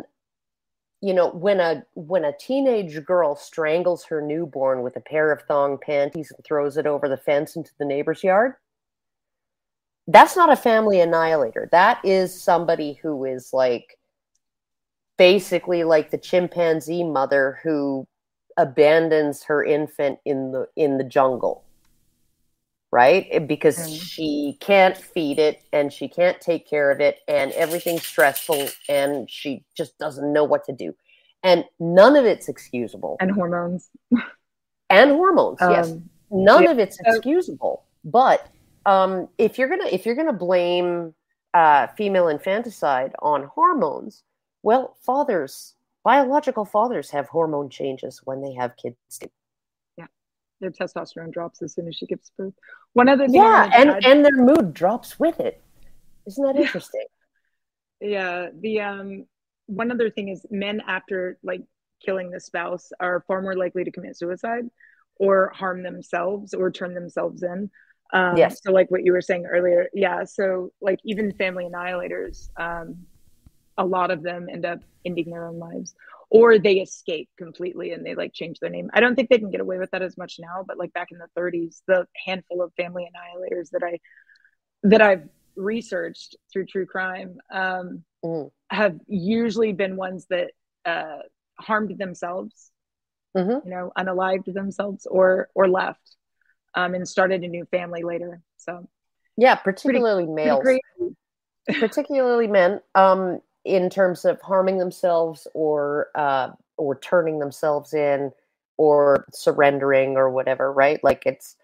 a teenage girl strangles her newborn with a pair of thong panties and throws it over the fence into the neighbor's yard, that's not a family annihilator. That is somebody who is like basically like the chimpanzee mother who abandons her infant in the jungle, right? Because she can't feed it and she can't take care of it, and everything's stressful and she just doesn't know what to do. And none of it's excusable. And hormones. Yes. None of it's excusable. But if you're gonna blame female infanticide on hormones, well, biological fathers have hormone changes when they have kids too. Yeah, their testosterone drops as soon as she gives birth. One other thing, and their mood drops with it. Isn't that interesting? Yeah, one other thing is men, after like killing the spouse, are far more likely to commit suicide or harm themselves or turn themselves in. Yes. So like what you were saying earlier, yeah. So like even family annihilators, a lot of them end up ending their own lives, or they escape completely and they like change their name. I don't think they can get away with that as much now, but like back in the 30s, the handful of family annihilators that I've researched through true crime have usually been ones that harmed themselves, unalived themselves, or left and started a new family later. So yeah, particularly males, particularly men, in terms of harming themselves or turning themselves in or surrendering or whatever, right? Like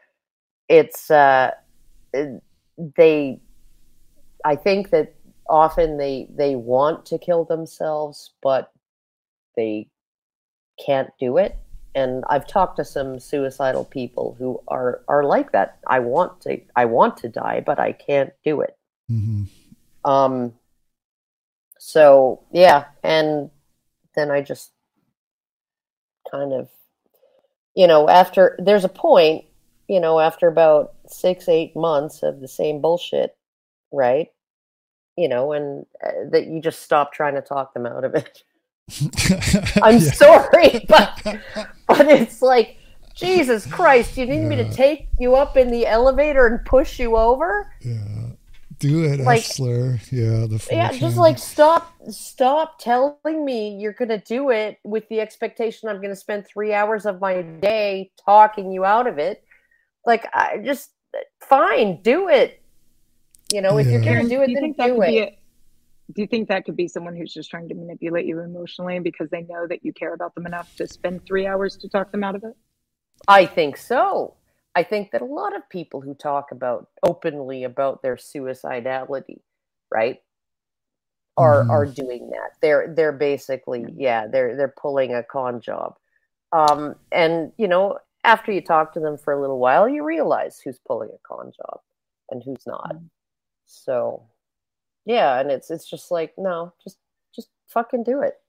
I think that often they want to kill themselves, but they can't do it. And I've talked to some suicidal people who are like that. I want to die, but I can't do it. So yeah, and then I just kind of, after there's a point, after about 6-8 months of the same bullshit, right? And that you just stop trying to talk them out of it. I'm sorry, but it's like, Jesus Christ, you need me to take you up in the elevator and push you over? Yeah. Do it, like, Essler. Yeah, just like stop telling me you're gonna do it with the expectation I'm gonna spend 3 hours of my day talking you out of it. Like, I just fine, do it. If you're gonna do it, then do it. Do you think that could be someone who's just trying to manipulate you emotionally because they know that you care about them enough to spend 3 hours to talk them out of it? I think so. I think that a lot of people who talk openly about their suicidality, right, are doing that. They're basically, they're pulling a con job. And after you talk to them for a little while, you realize who's pulling a con job and who's not. So yeah, and it's just like, no, just fucking do it.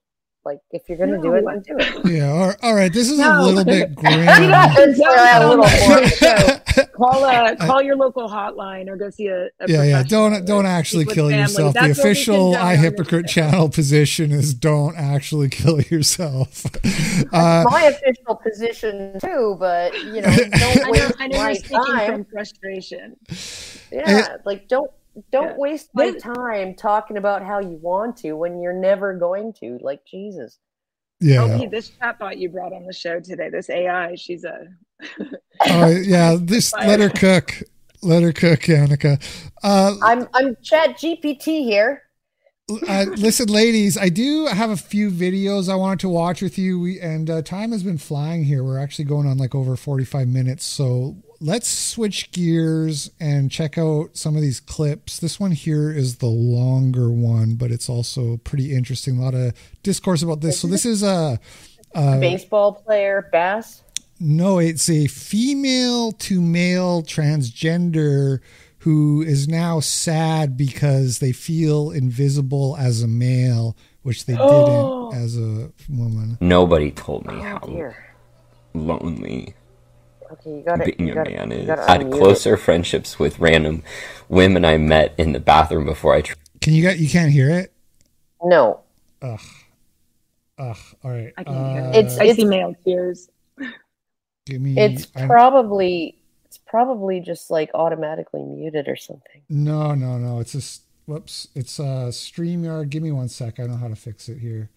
Like, if you're going to do it, then do it. Yeah. All right. This is a No. little bit grim. It's a little more. Call your local hotline or go see a Yeah. professional Don't or actually speak with kill family. yourself. The That's what we official condone I on this Hypocrite show. channel position is don't actually kill yourself. My official position too, but don't I waste know my you're speaking time. from frustration. Yeah, like don't Yeah. waste my time talking about how you want to when you're never going to. Like, Jesus. Yeah. LP, this chatbot you brought on the show today, this AI, she's a. Yeah. This let her cook. Let her cook, Annika. I'm Chat GPT here. Listen, ladies, I do have a few videos I wanted to watch with you. And time has been flying here. We're actually going on like over 45 minutes. So let's switch gears and check out some of these clips. This one here is the longer one, but it's also pretty interesting. A lot of discourse about this. So this is a baseball player, Bass. No, it's a female to male transgender who is now sad because they feel invisible as a male, which they didn't as a woman. Nobody told me how Dear. lonely Okay, you got it. being a man is. I had closer friendships with random women I met in the bathroom before I. You can't hear it? No. Ugh. All right. I can hear it. It's I see male tears. Give me. It's probably just like automatically muted or something. No. It's just whoops. It's StreamYard. Give me 1 sec. I know how to fix it here.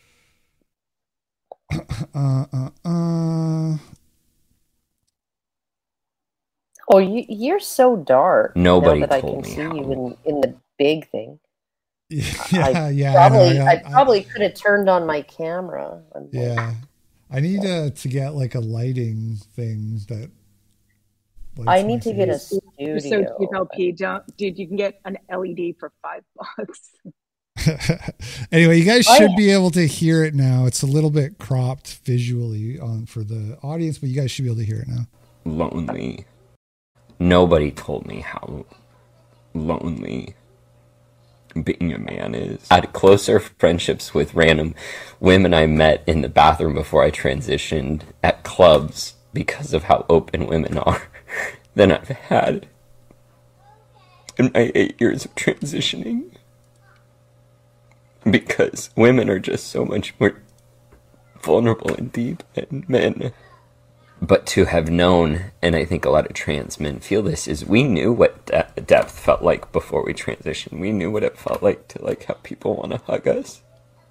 Oh, you're so dark. Nobody now that told I can me see how. you in the big thing. Yeah. I probably could have turned on my camera. Yeah. I need to get like a lighting thing that. I need to get a face. studio. You're so cheap, LP. Dude, you can get an LED for $5. Anyway, you guys should be able to hear it now. It's a little bit cropped visually for the audience, but you guys should be able to hear it now. Lonely. Nobody told me how lonely being a man is. I had closer friendships with random women I met in the bathroom before I transitioned at clubs because of how open women are than I've had in my 8 years of transitioning. Because women are just so much more vulnerable and deep than men. But to have known, and I think a lot of trans men feel this, is we knew what depth felt like before we transitioned. We knew what it felt like to like have people want to hug us.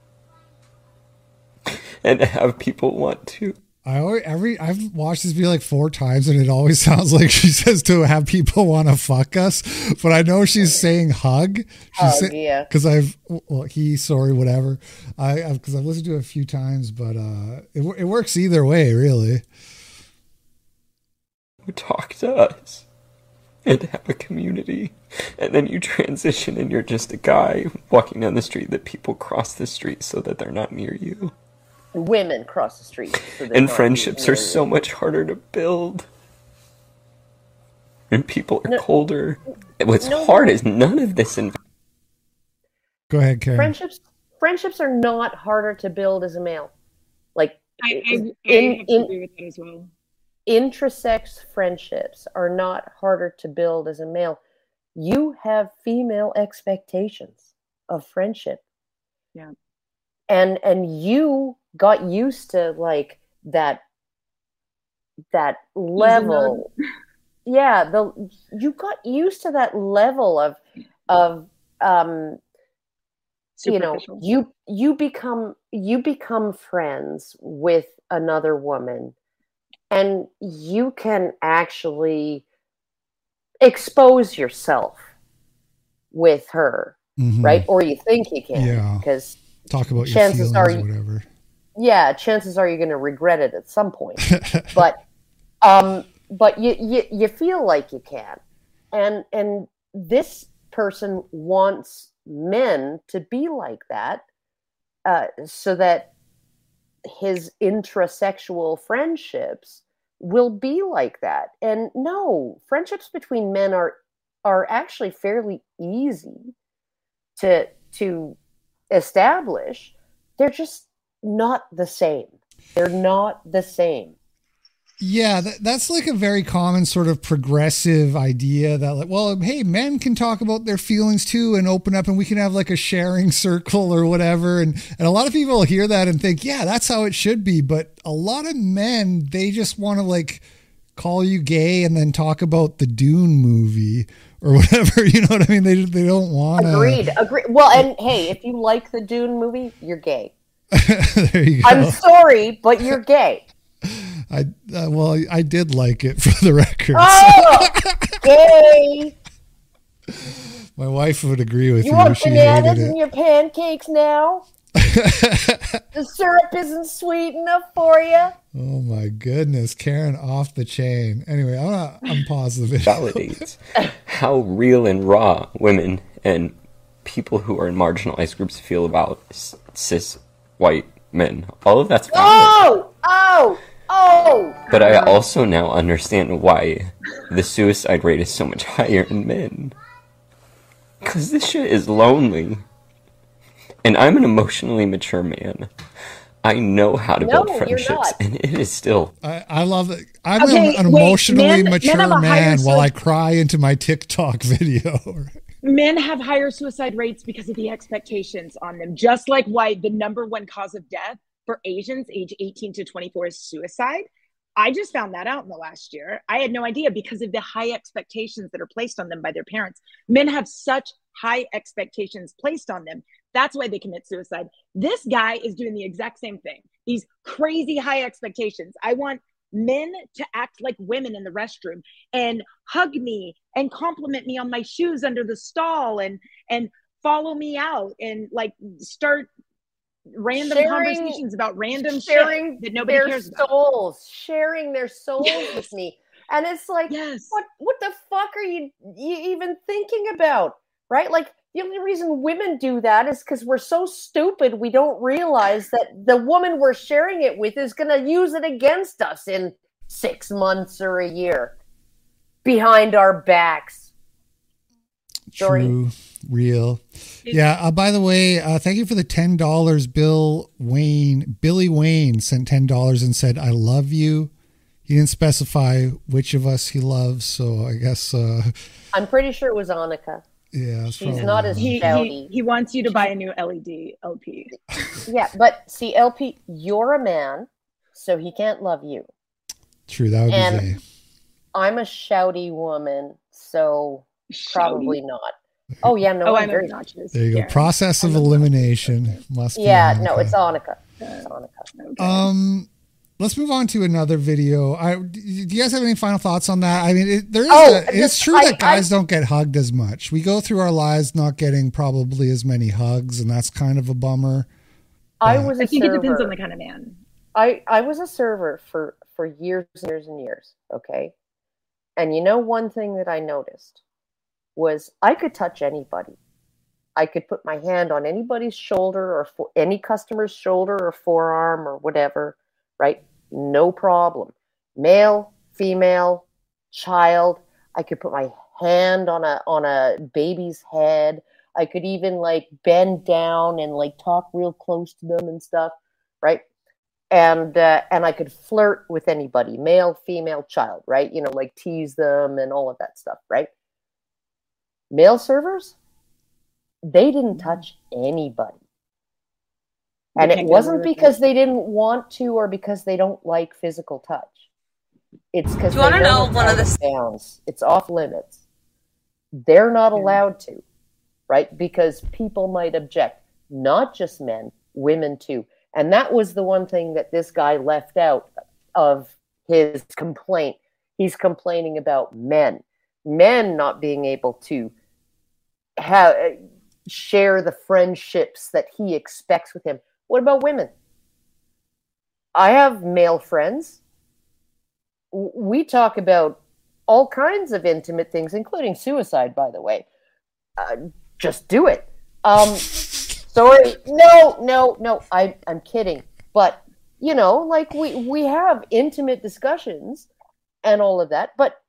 And to have people want to. I've watched this video like 4 times and it always sounds like she says to have people want to fuck us, but I know she's saying hug. Yeah. Because whatever. Because I've listened to it a few times, but it works either way, really. Talk to us and have a community, and then you transition and you're just a guy walking down the street that people cross the street so that they're not near you. Women cross the street. And friendships are so much harder to build. And people are colder. What's hard is none of this. Go ahead, Karen. Friendships are not harder to build as a male. Like I have to agree with that as well. Intrasex friendships are not harder to build as a male. You have female expectations of friendship. Yeah. And you got used to like that level. Yeah, you got used to that level of you become friends with another woman, and you can actually expose yourself with her, right? Or you think you can, yeah. Because talk about your feelings or whatever. Yeah, chances are you're going to regret it at some point. but you feel like you can, and this person wants men to be like that, so that his intrasexual friendships will be like that. And no, friendships between men are actually fairly easy to establish. They're just not the same. They're not the same. Yeah, that's like a very common sort of progressive idea that, like, well, hey, men can talk about their feelings too and open up, and we can have like a sharing circle or whatever. And a lot of people hear that and think, yeah, that's how it should be. But a lot of men, they just want to like call you gay and then talk about the Dune movie or whatever. You know what I mean? They don't want to. Agreed. Well, and hey, if you like the Dune movie, you're gay. There you go. I'm sorry, but you're gay. I did like it, for the record. Oh, gay! My wife would agree with you. You want She bananas hated in it. your pancakes now? The syrup isn't sweet enough for you. Oh my goodness, Karen off the chain. Anyway, I'm positive it Validates how real and raw women and people who are in marginalized groups feel about cis white men. All of that's valid. Oh! But I also now understand why the suicide rate is so much higher in men. Because this shit is lonely. And I'm an emotionally mature man. I know how to build friendships, and it is still... I love it. I'm an emotionally mature man while I cry into my TikTok video. Men have higher suicide rates because of the expectations on them. Just like why the number one cause of death for Asians age 18 to 24 is suicide. I just found that out in the last year. I had no idea because of the high expectations that are placed on them by their parents. Men have such high expectations placed on them. That's why they commit suicide. This guy is doing the exact same thing. These crazy high expectations. I want men to act like women in the restroom and hug me and compliment me on my shoes under the stall and follow me out and like start random conversations about random shit that nobody cares about. Sharing their souls with me. And it's like, yes. What the fuck are you even thinking about? Right? Like, the only reason women do that is because we're so stupid we don't realize that the woman we're sharing it with is going to use it against us in 6 months or a year behind our backs. Sorry. True. Real. Yeah. By the way, thank you for the $10. Billy Wayne sent $10 and said, "I love you." He didn't specify which of us he loves, so I guess I'm pretty sure it was Annika. Yeah, she's not as shouty. He wants you to buy a new LED LP. Yeah, but see, LP, you're a man, so he can't love you. True, that would be gay. I'm a shouty woman, so probably not. Oh yeah, no. I'm very obnoxious. There you go. Process of elimination must be. Yeah, Annika. no, it's Annika. It's Annika. Okay. Let's move on to another video. Do you guys have any final thoughts on that? I mean, it's true that guys don't get hugged as much. We go through our lives not getting probably as many hugs, and that's kind of a bummer. I think it depends on the kind of man. I was a server for years and years and years, okay? And you know one thing that I noticed was I could touch anybody. I could put my hand on anybody's shoulder or any customer's shoulder or forearm or whatever, right? No problem. Male, female, child. I could put my hand on a baby's head. I could even like bend down and like talk real close to them and stuff, right? And I could flirt with anybody, male, female, child, right? You know, like tease them and all of that stuff, right? Male servers, they didn't touch anybody. And it wasn't because they didn't want to or because they don't like physical touch. It's because they know one of the bounds. It's off limits. They're not allowed to, right? Because people might object. Not just men, women too. And that was the one thing that this guy left out of his complaint. He's complaining about men not being able to share the friendships that he expects with him. What about women? I have male friends. We talk about all kinds of intimate things, including suicide, by the way. Just do it. Sorry. No. I'm kidding. But, you know, like we have intimate discussions and all of that. But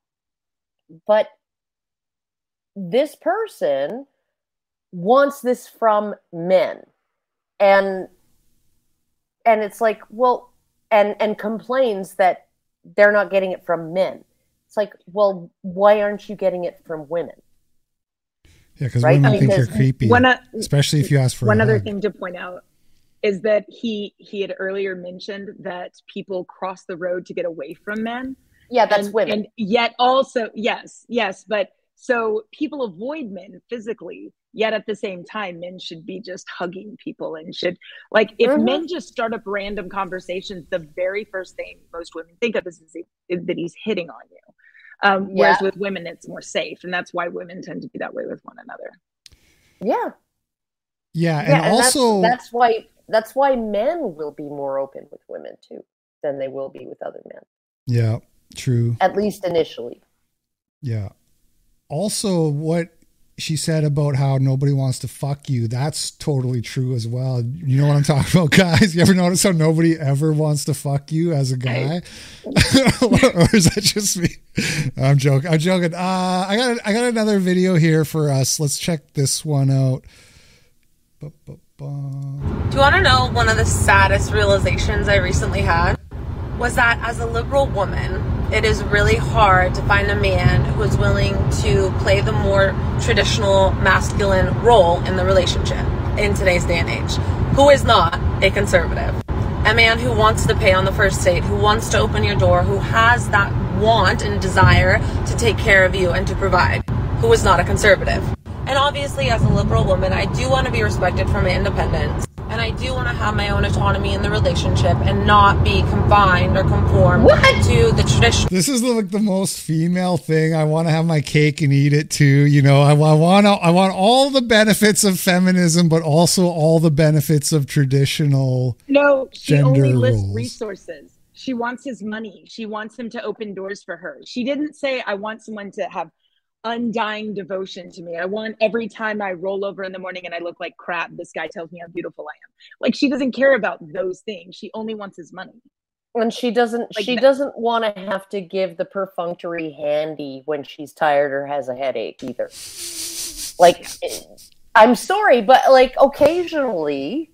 this person wants this from men. And and it's like, well, and complains that they're not getting it from men. It's like, well, why aren't you getting it from women? Yeah, because Right? women think Because you're creepy, especially if you ask for one a other hug. thing to point out is that he had earlier mentioned that people cross the road to get away from men. Yeah, that's women. And yet also, yes, but so people avoid men physically, yet at the same time, men should be just hugging people and should, like, if men just start up random conversations, the very first thing most women think of is that he's hitting on you. Whereas with women, it's more safe. And that's why women tend to be that way with one another. Yeah. Yeah. And also that's why men will be more open with women too than they will be with other men. Yeah, true. At least initially. Yeah. Also, what she said about how nobody wants to fuck you, that's totally true as well. You know what I'm talking about, guys? You ever notice how nobody ever wants to fuck you as a guy? Or is that just me? I'm joking. I got another video here for us. Let's check this one out. Do you want to know one of the saddest realizations I recently had? Was that as a liberal woman, it is really hard to find a man who is willing to play the more traditional masculine role in the relationship in today's day and age, who is not a conservative. A man who wants to pay on the first date, who wants to open your door, who has that want and desire to take care of you and to provide, who is not a conservative. And obviously, as a liberal woman, I do want to be respected for my independence. And I do want to have my own autonomy in the relationship and not be confined or conformed to the traditional. This is like the most female thing. I want to have my cake and eat it too. You know, I want all the benefits of feminism, but also all the benefits of traditional. No, she only lists roles. Resources. She wants his money. She wants him to open doors for her. She didn't say, I want someone to have undying devotion to me. I want every time I roll over in the morning and I look like crap, this guy tells me how beautiful I am. Like, she doesn't care about those things. She only wants his money. And she doesn't doesn't want to have to give the perfunctory handy when she's tired or has a headache either. Like, I'm sorry, but like occasionally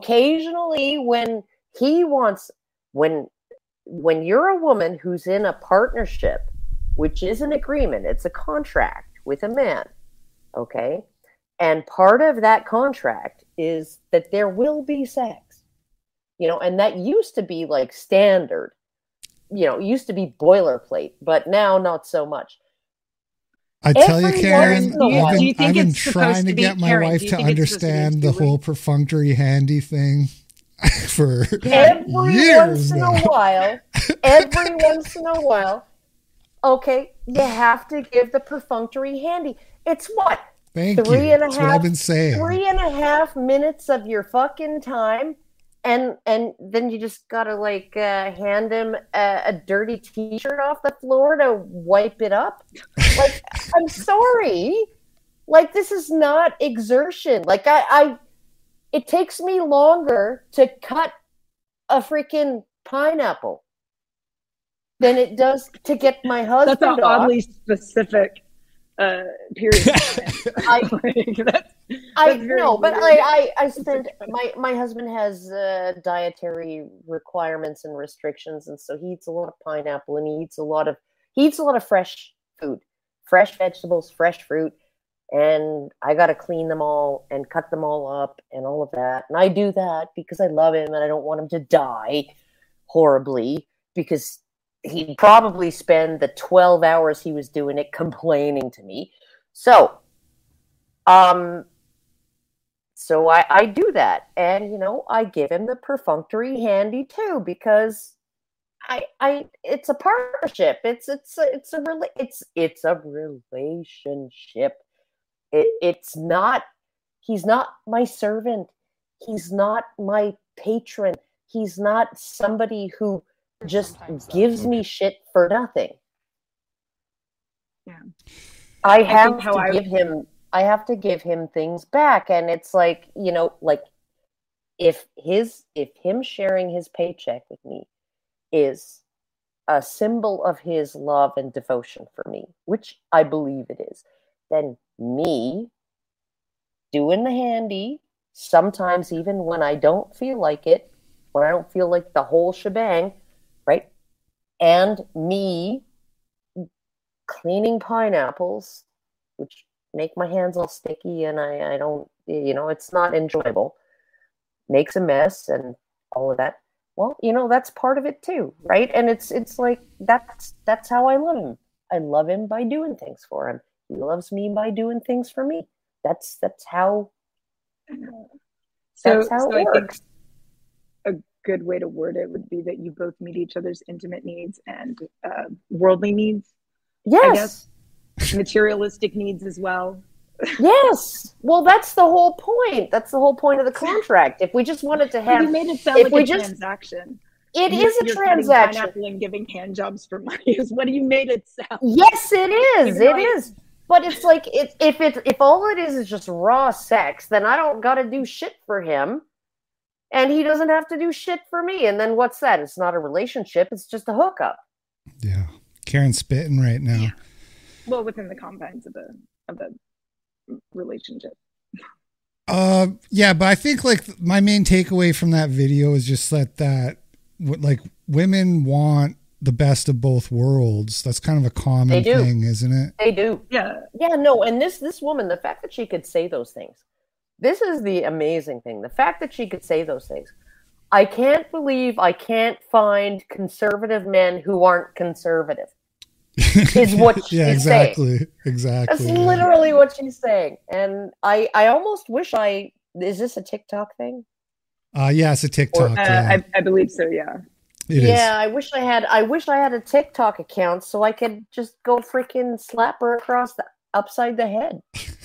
when he wants, when you're a woman who's in a partnership, which is an agreement, it's a contract with a man, okay? And part of that contract is that there will be sex, you know, and that used to be like standard, you know, used to be boilerplate, but now not so much. I tell you, Karen, I've been trying to get my wife to understand the whole perfunctory handy thing for years now. Every once in a while, okay, you have to give the perfunctory handy. It's what? Thank you. That's what I've been saying. 3.5 minutes of your fucking time, and then you just gotta like hand him a dirty T-shirt off the floor to wipe it up. Like, I'm sorry, like, this is not exertion. Like, it takes me longer to cut a freaking pineapple than it does to get my husband. That's an oddly specific period. I know, but I spend my husband has dietary requirements and restrictions, and so he eats a lot of pineapple, and he eats a lot of fresh food, fresh vegetables, fresh fruit, and I got to clean them all and cut them all up and all of that, and I do that because I love him and I don't want him to die horribly, because he'd probably spend the 12 hours he was doing it complaining to me. So I do that, and, you know, I give him the perfunctory handy too, because it's a partnership. It's a relationship. It's not, he's not my servant. He's not my patron. He's not somebody who just gives me shit for nothing. Yeah. I have to give him things back, and it's like, you know, like if him sharing his paycheck with me is a symbol of his love and devotion for me, which I believe it is, then me doing the handy, sometimes even when I don't feel like it, when I don't feel like the whole shebang, right? And me cleaning pineapples, which make my hands all sticky, and I don't, it's not enjoyable. Makes a mess and all of that. Well, that's part of it too, right? And it's like that's how I love him. I love him by doing things for him. He loves me by doing things for me. That's how. So That's how it I think works. a good way to word it would be that you both meet each other's intimate needs and worldly needs. I Yes. guess materialistic needs as well. Yes. Well, that's the whole point. That's the whole point of the contract. If we just wanted to have, You made it sound if like we a just- transaction. it You're is a cutting transaction. pineapple and giving hand jobs for money is what you made it sound. Yes, it is. Even though It is. But it's like if all it is just raw sex, then I don't got to do shit for him, and he doesn't have to do shit for me. And then what's that? It's not a relationship. It's just a hookup. Yeah. Karen's spitting right now. Well, within the confines of the relationship. Yeah, but I think like my main takeaway from that video is just that like women want the best of both worlds. That's kind of a common They do. thing, isn't it? They do. Yeah. Yeah, no, and this woman, the fact that she could say those things, this is the amazing thing. The fact that she could say those things. I can't believe I can't find conservative men who aren't conservative. Is what she's Yeah, saying. Exactly. That's literally what she's saying. And I almost wish is this a TikTok thing? Yeah, it's a TikTok. Yeah. I believe so. Yeah. It is. Yeah, I wish I had a TikTok account so I could just go freaking slap her across upside the head.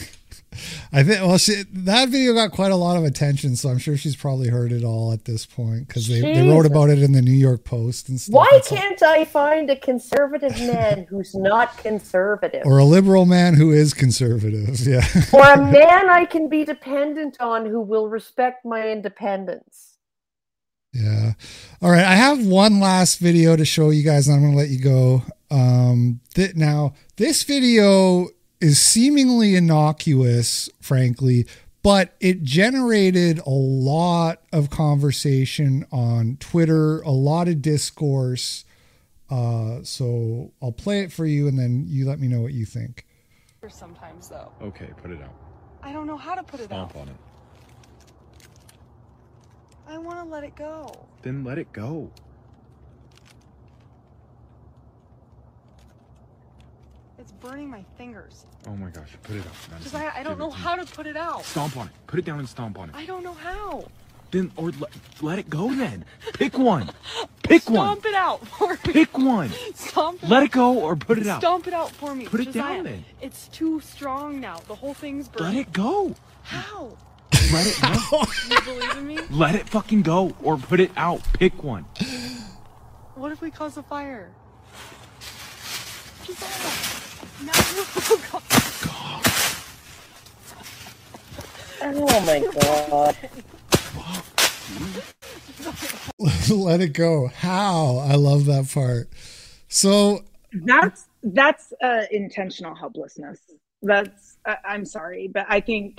I think. Well, that video got quite a lot of attention, so I'm sure she's probably heard it all at this point because they wrote Jesus. about it in the New York Post and stuff. Why It's all- can't I find a conservative man who's not conservative? or a liberal man who is conservative? Yeah. Or a man I can be dependent on who will respect my independence. Yeah. All right. I have one last video to show you guys, and I'm going to let you go. Now, this video is seemingly innocuous, frankly, but it generated a lot of conversation on Twitter, a lot of discourse. So I'll play it for you, and then you let me know what you think. Sometimes though. Okay, put it out. I don't know how to put it out. Stomp on it. I want to let it go. Then let it go. It's burning my fingers. Oh my gosh, put it out. Because Madison. I don't Give know it to me. how to put it out. Stomp on it. Put it down and stomp on it. I don't know how. Then, or let it go then. Pick one. Pick one. Stomp it out for me. Pick one. Stomp it Let out. it go or put it out. Stomp it out for me. Put it Josiah, down then. It's too strong now. The whole thing's burning. Let it go. How? Let it go. You believe in me? Let it fucking go or put it out. Pick one. What if we cause a fire? Josiah. No. Oh my god. Let it go. How? I love that part. So That's intentional helplessness. That's I'm sorry, but I think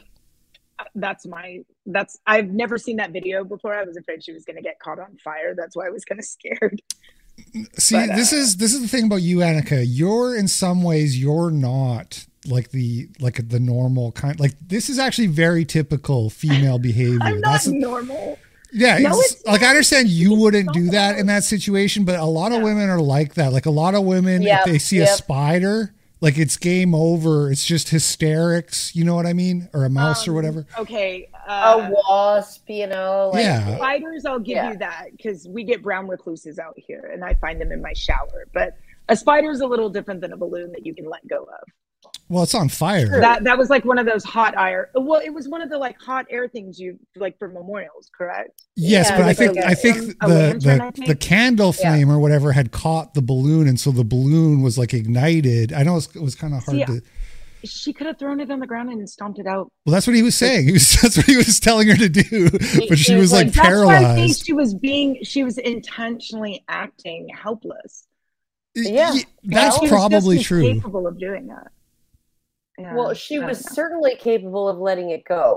I've never seen that video before. I was afraid she was going to get caught on fire. That's why I was kind of scared. see, But, this is the thing about you, Annika. You're in some ways you're not like the normal kind. Like this is actually very typical female behavior. I'm not That's normal. yeah. No, It's, it's like I understand you It's wouldn't not do that that. in that situation, but a lot of Yeah. women are like that. Like a lot of women, if Yep, they see a yep. spider, like it's game over. It's just hysterics. You know what I mean? Or a mouse or whatever. Okay. A wasp, like Yeah. Spiders, I'll give Yeah. you that because we get brown recluses out here and I find them in my shower. But a spider's a little different than a balloon that you can let go of. Well, it's on fire. That was like one of those hot air. Well, it was one of the like hot air things you like for memorials, correct? Yes, Yeah, but I like think a- I think a lantern, I the think. candle flame or whatever had caught the balloon, and so the balloon was like ignited. I know it was kind of hard See, to. She could have thrown it on the ground and stomped it out. Well, that's what he was saying. That's what he was telling her to do, but she it was was like like, That's why I think paralyzed. she was intentionally acting helpless. Yeah. That's She was probably just true. incapable of doing that. Yeah, Well, she I was don't know. certainly capable of letting it go.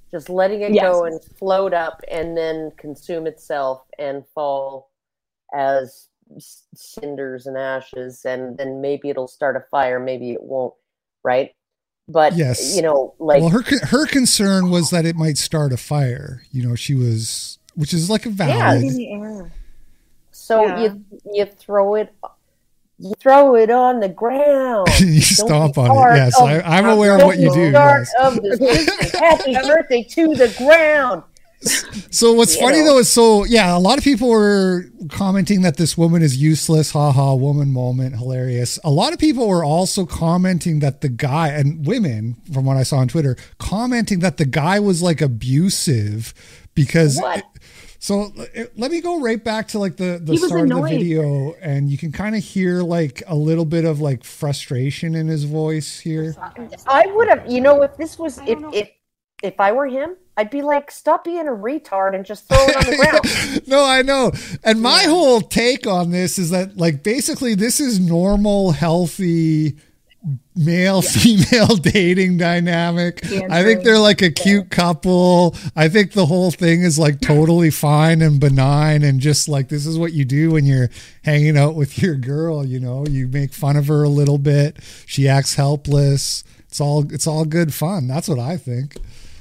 just letting it Yes. go and float up and then consume itself and fall as cinders and ashes, and then maybe it'll start a fire, maybe it won't, right? But Yes. you know, like, Well, her concern was that it might start a fire. You know, she was, which is like a valid. In the air. so Yeah. you throw it on the ground. You Don't stomp be on part it. Yes, of- I'm aware of what you do. Start Yes. of this happy birthday to the ground. So what's You funny know. though is a lot of people were commenting that this woman is useless, haha, woman moment, hilarious. A lot of people were also commenting that the guy, and women from what I saw on Twitter, commenting that the guy was like abusive because What? let me go right back to like the He was start of the annoyed. video, and you can kind of hear like a little bit of like frustration in his voice here. I would have, you know, if this was if I were him, I'd be like, stop being a retard and just throw it on the ground. No, I know. And my whole take on this is that, like, basically this is normal, healthy male female dating dynamic. I think they're like a cute couple. I think the whole thing is like totally fine and benign, and just like, this is what you do when you're hanging out with your girl, you know, you make fun of her a little bit. She acts helpless. It's all good fun. That's what I think.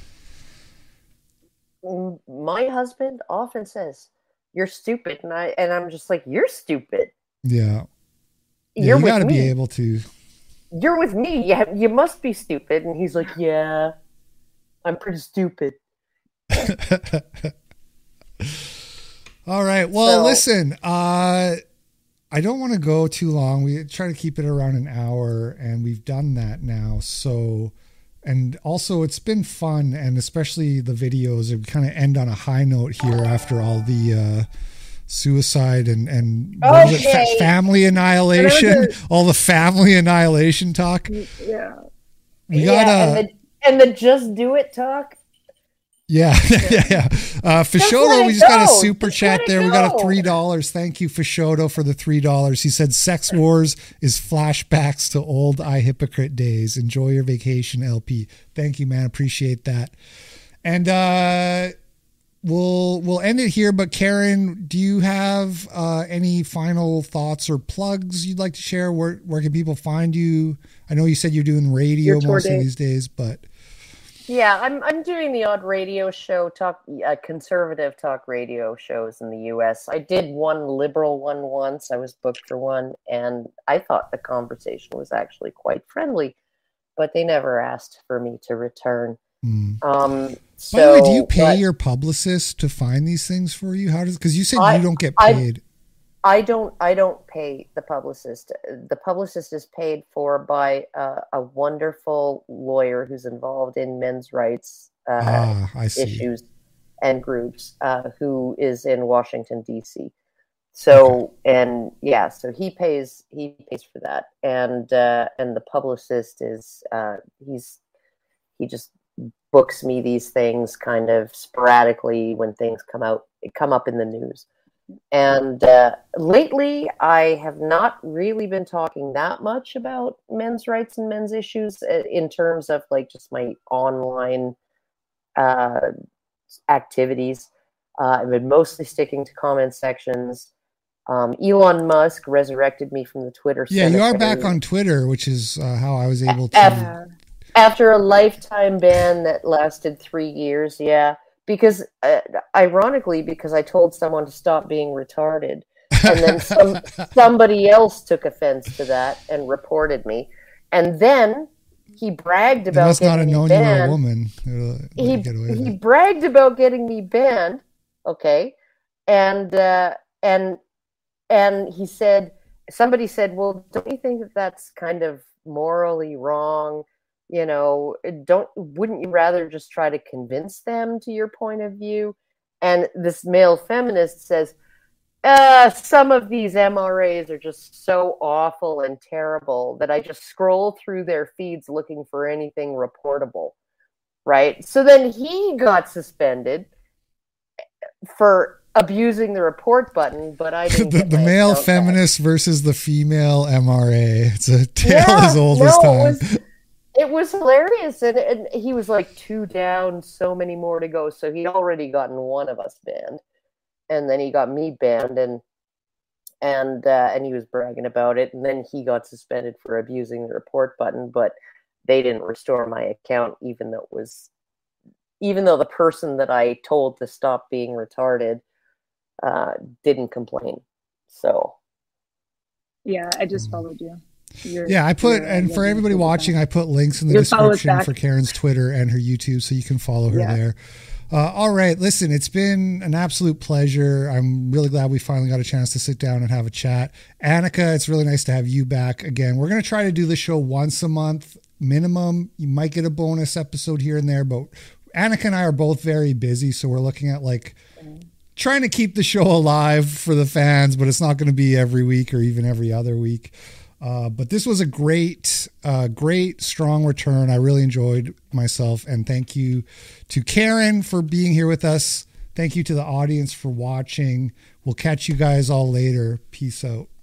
My husband often says, "You're stupid," and I'm just like, "You're stupid. Yeah. You're you with got to me. be able to. You're with me. You must be stupid." And he's like, "Yeah, I'm pretty stupid." All right. Well, So- listen, I don't want to go too long. We try to keep it around an hour, and we've done that now. So, and also it's been fun, and especially the videos are kind of end on a high note here after all the suicide and what was it, Okay. family annihilation, Whatever all the family annihilation talk. Yeah. We Yeah, got and the just do it talk. Yeah, yeah. let Fashodo, it we just got a go. super Just chat let it there. We got a go. $3. Thank you, Fashodo, for the $3. He said, "Sex Wars is flashbacks to old I Hypocrite days. Enjoy your vacation, LP." Thank you, man. Appreciate that. And we'll end it here. But Karen, do you have any final thoughts or plugs you'd like to share? Where can people find you? I know you said you're doing radio Your tour mostly dates. these days, but Yeah, I'm doing the odd radio show, conservative talk radio shows in the U.S. I did one liberal one once. I was booked for one, and I thought the conversation was actually quite friendly, but they never asked for me to return. By So, the way, do you pay but your publicist to find these things for you? How does, because you said I- you don't get I- paid. I don't pay the publicist. The publicist is paid for by a wonderful lawyer who's involved in men's rights I see. issues and groups, who is in Washington D.C. So and yeah, so he pays for that, and the publicist is he just books me these things kind of sporadically when things come up in the news. And lately, I have not really been talking that much about men's rights and men's issues in terms of like just my online activities. I've been mostly sticking to comment sections. Elon Musk resurrected me from the Twitter. Yeah, you are cemetery. back on Twitter, which is how I was able to. Yeah. After a lifetime ban that lasted 3 years, yeah. Because, ironically, because I told someone to stop being retarded, and then somebody else took offense to that and reported me, and then he bragged They about must not have getting me known you were a banned. woman. Let you get away with He it. bragged about getting me banned, okay, and he said, somebody said, well, don't you think that that's kind of morally wrong? You know, wouldn't you rather just try to convince them to your point of view? And this male feminist says, some of these MRAs are just so awful and terrible that I just scroll through their feeds looking for anything reportable, right? So then he got suspended for abusing the report button, but I didn't the get my male account back. feminist versus the female MRA. It's a tale as old as no, time. It was hilarious, and he was like 2 down, so many more to go. So he'd already gotten one of us banned, and then he got me banned, and he was bragging about it. And then he got suspended for abusing the report button, but they didn't restore my account, even though the person that I told to stop being retarded didn't complain. So Yeah, I just followed you. I put, and for everybody watching, I put links in the description for Karen's Twitter and her YouTube, so you can follow her there. All right, listen, it's been an absolute pleasure. I'm really glad we finally got a chance to sit down and have a chat. Annika, it's really nice to have you back again. We're going to try to do the show once a month minimum. You might get a bonus episode here and there, but Annika and I are both very busy, so we're looking at like trying to keep the show alive for the fans, but it's not going to be every week or even every other week. But this was a great, strong return. I really enjoyed myself. And thank you to Karen for being here with us. Thank you to the audience for watching. We'll catch you guys all later. Peace out.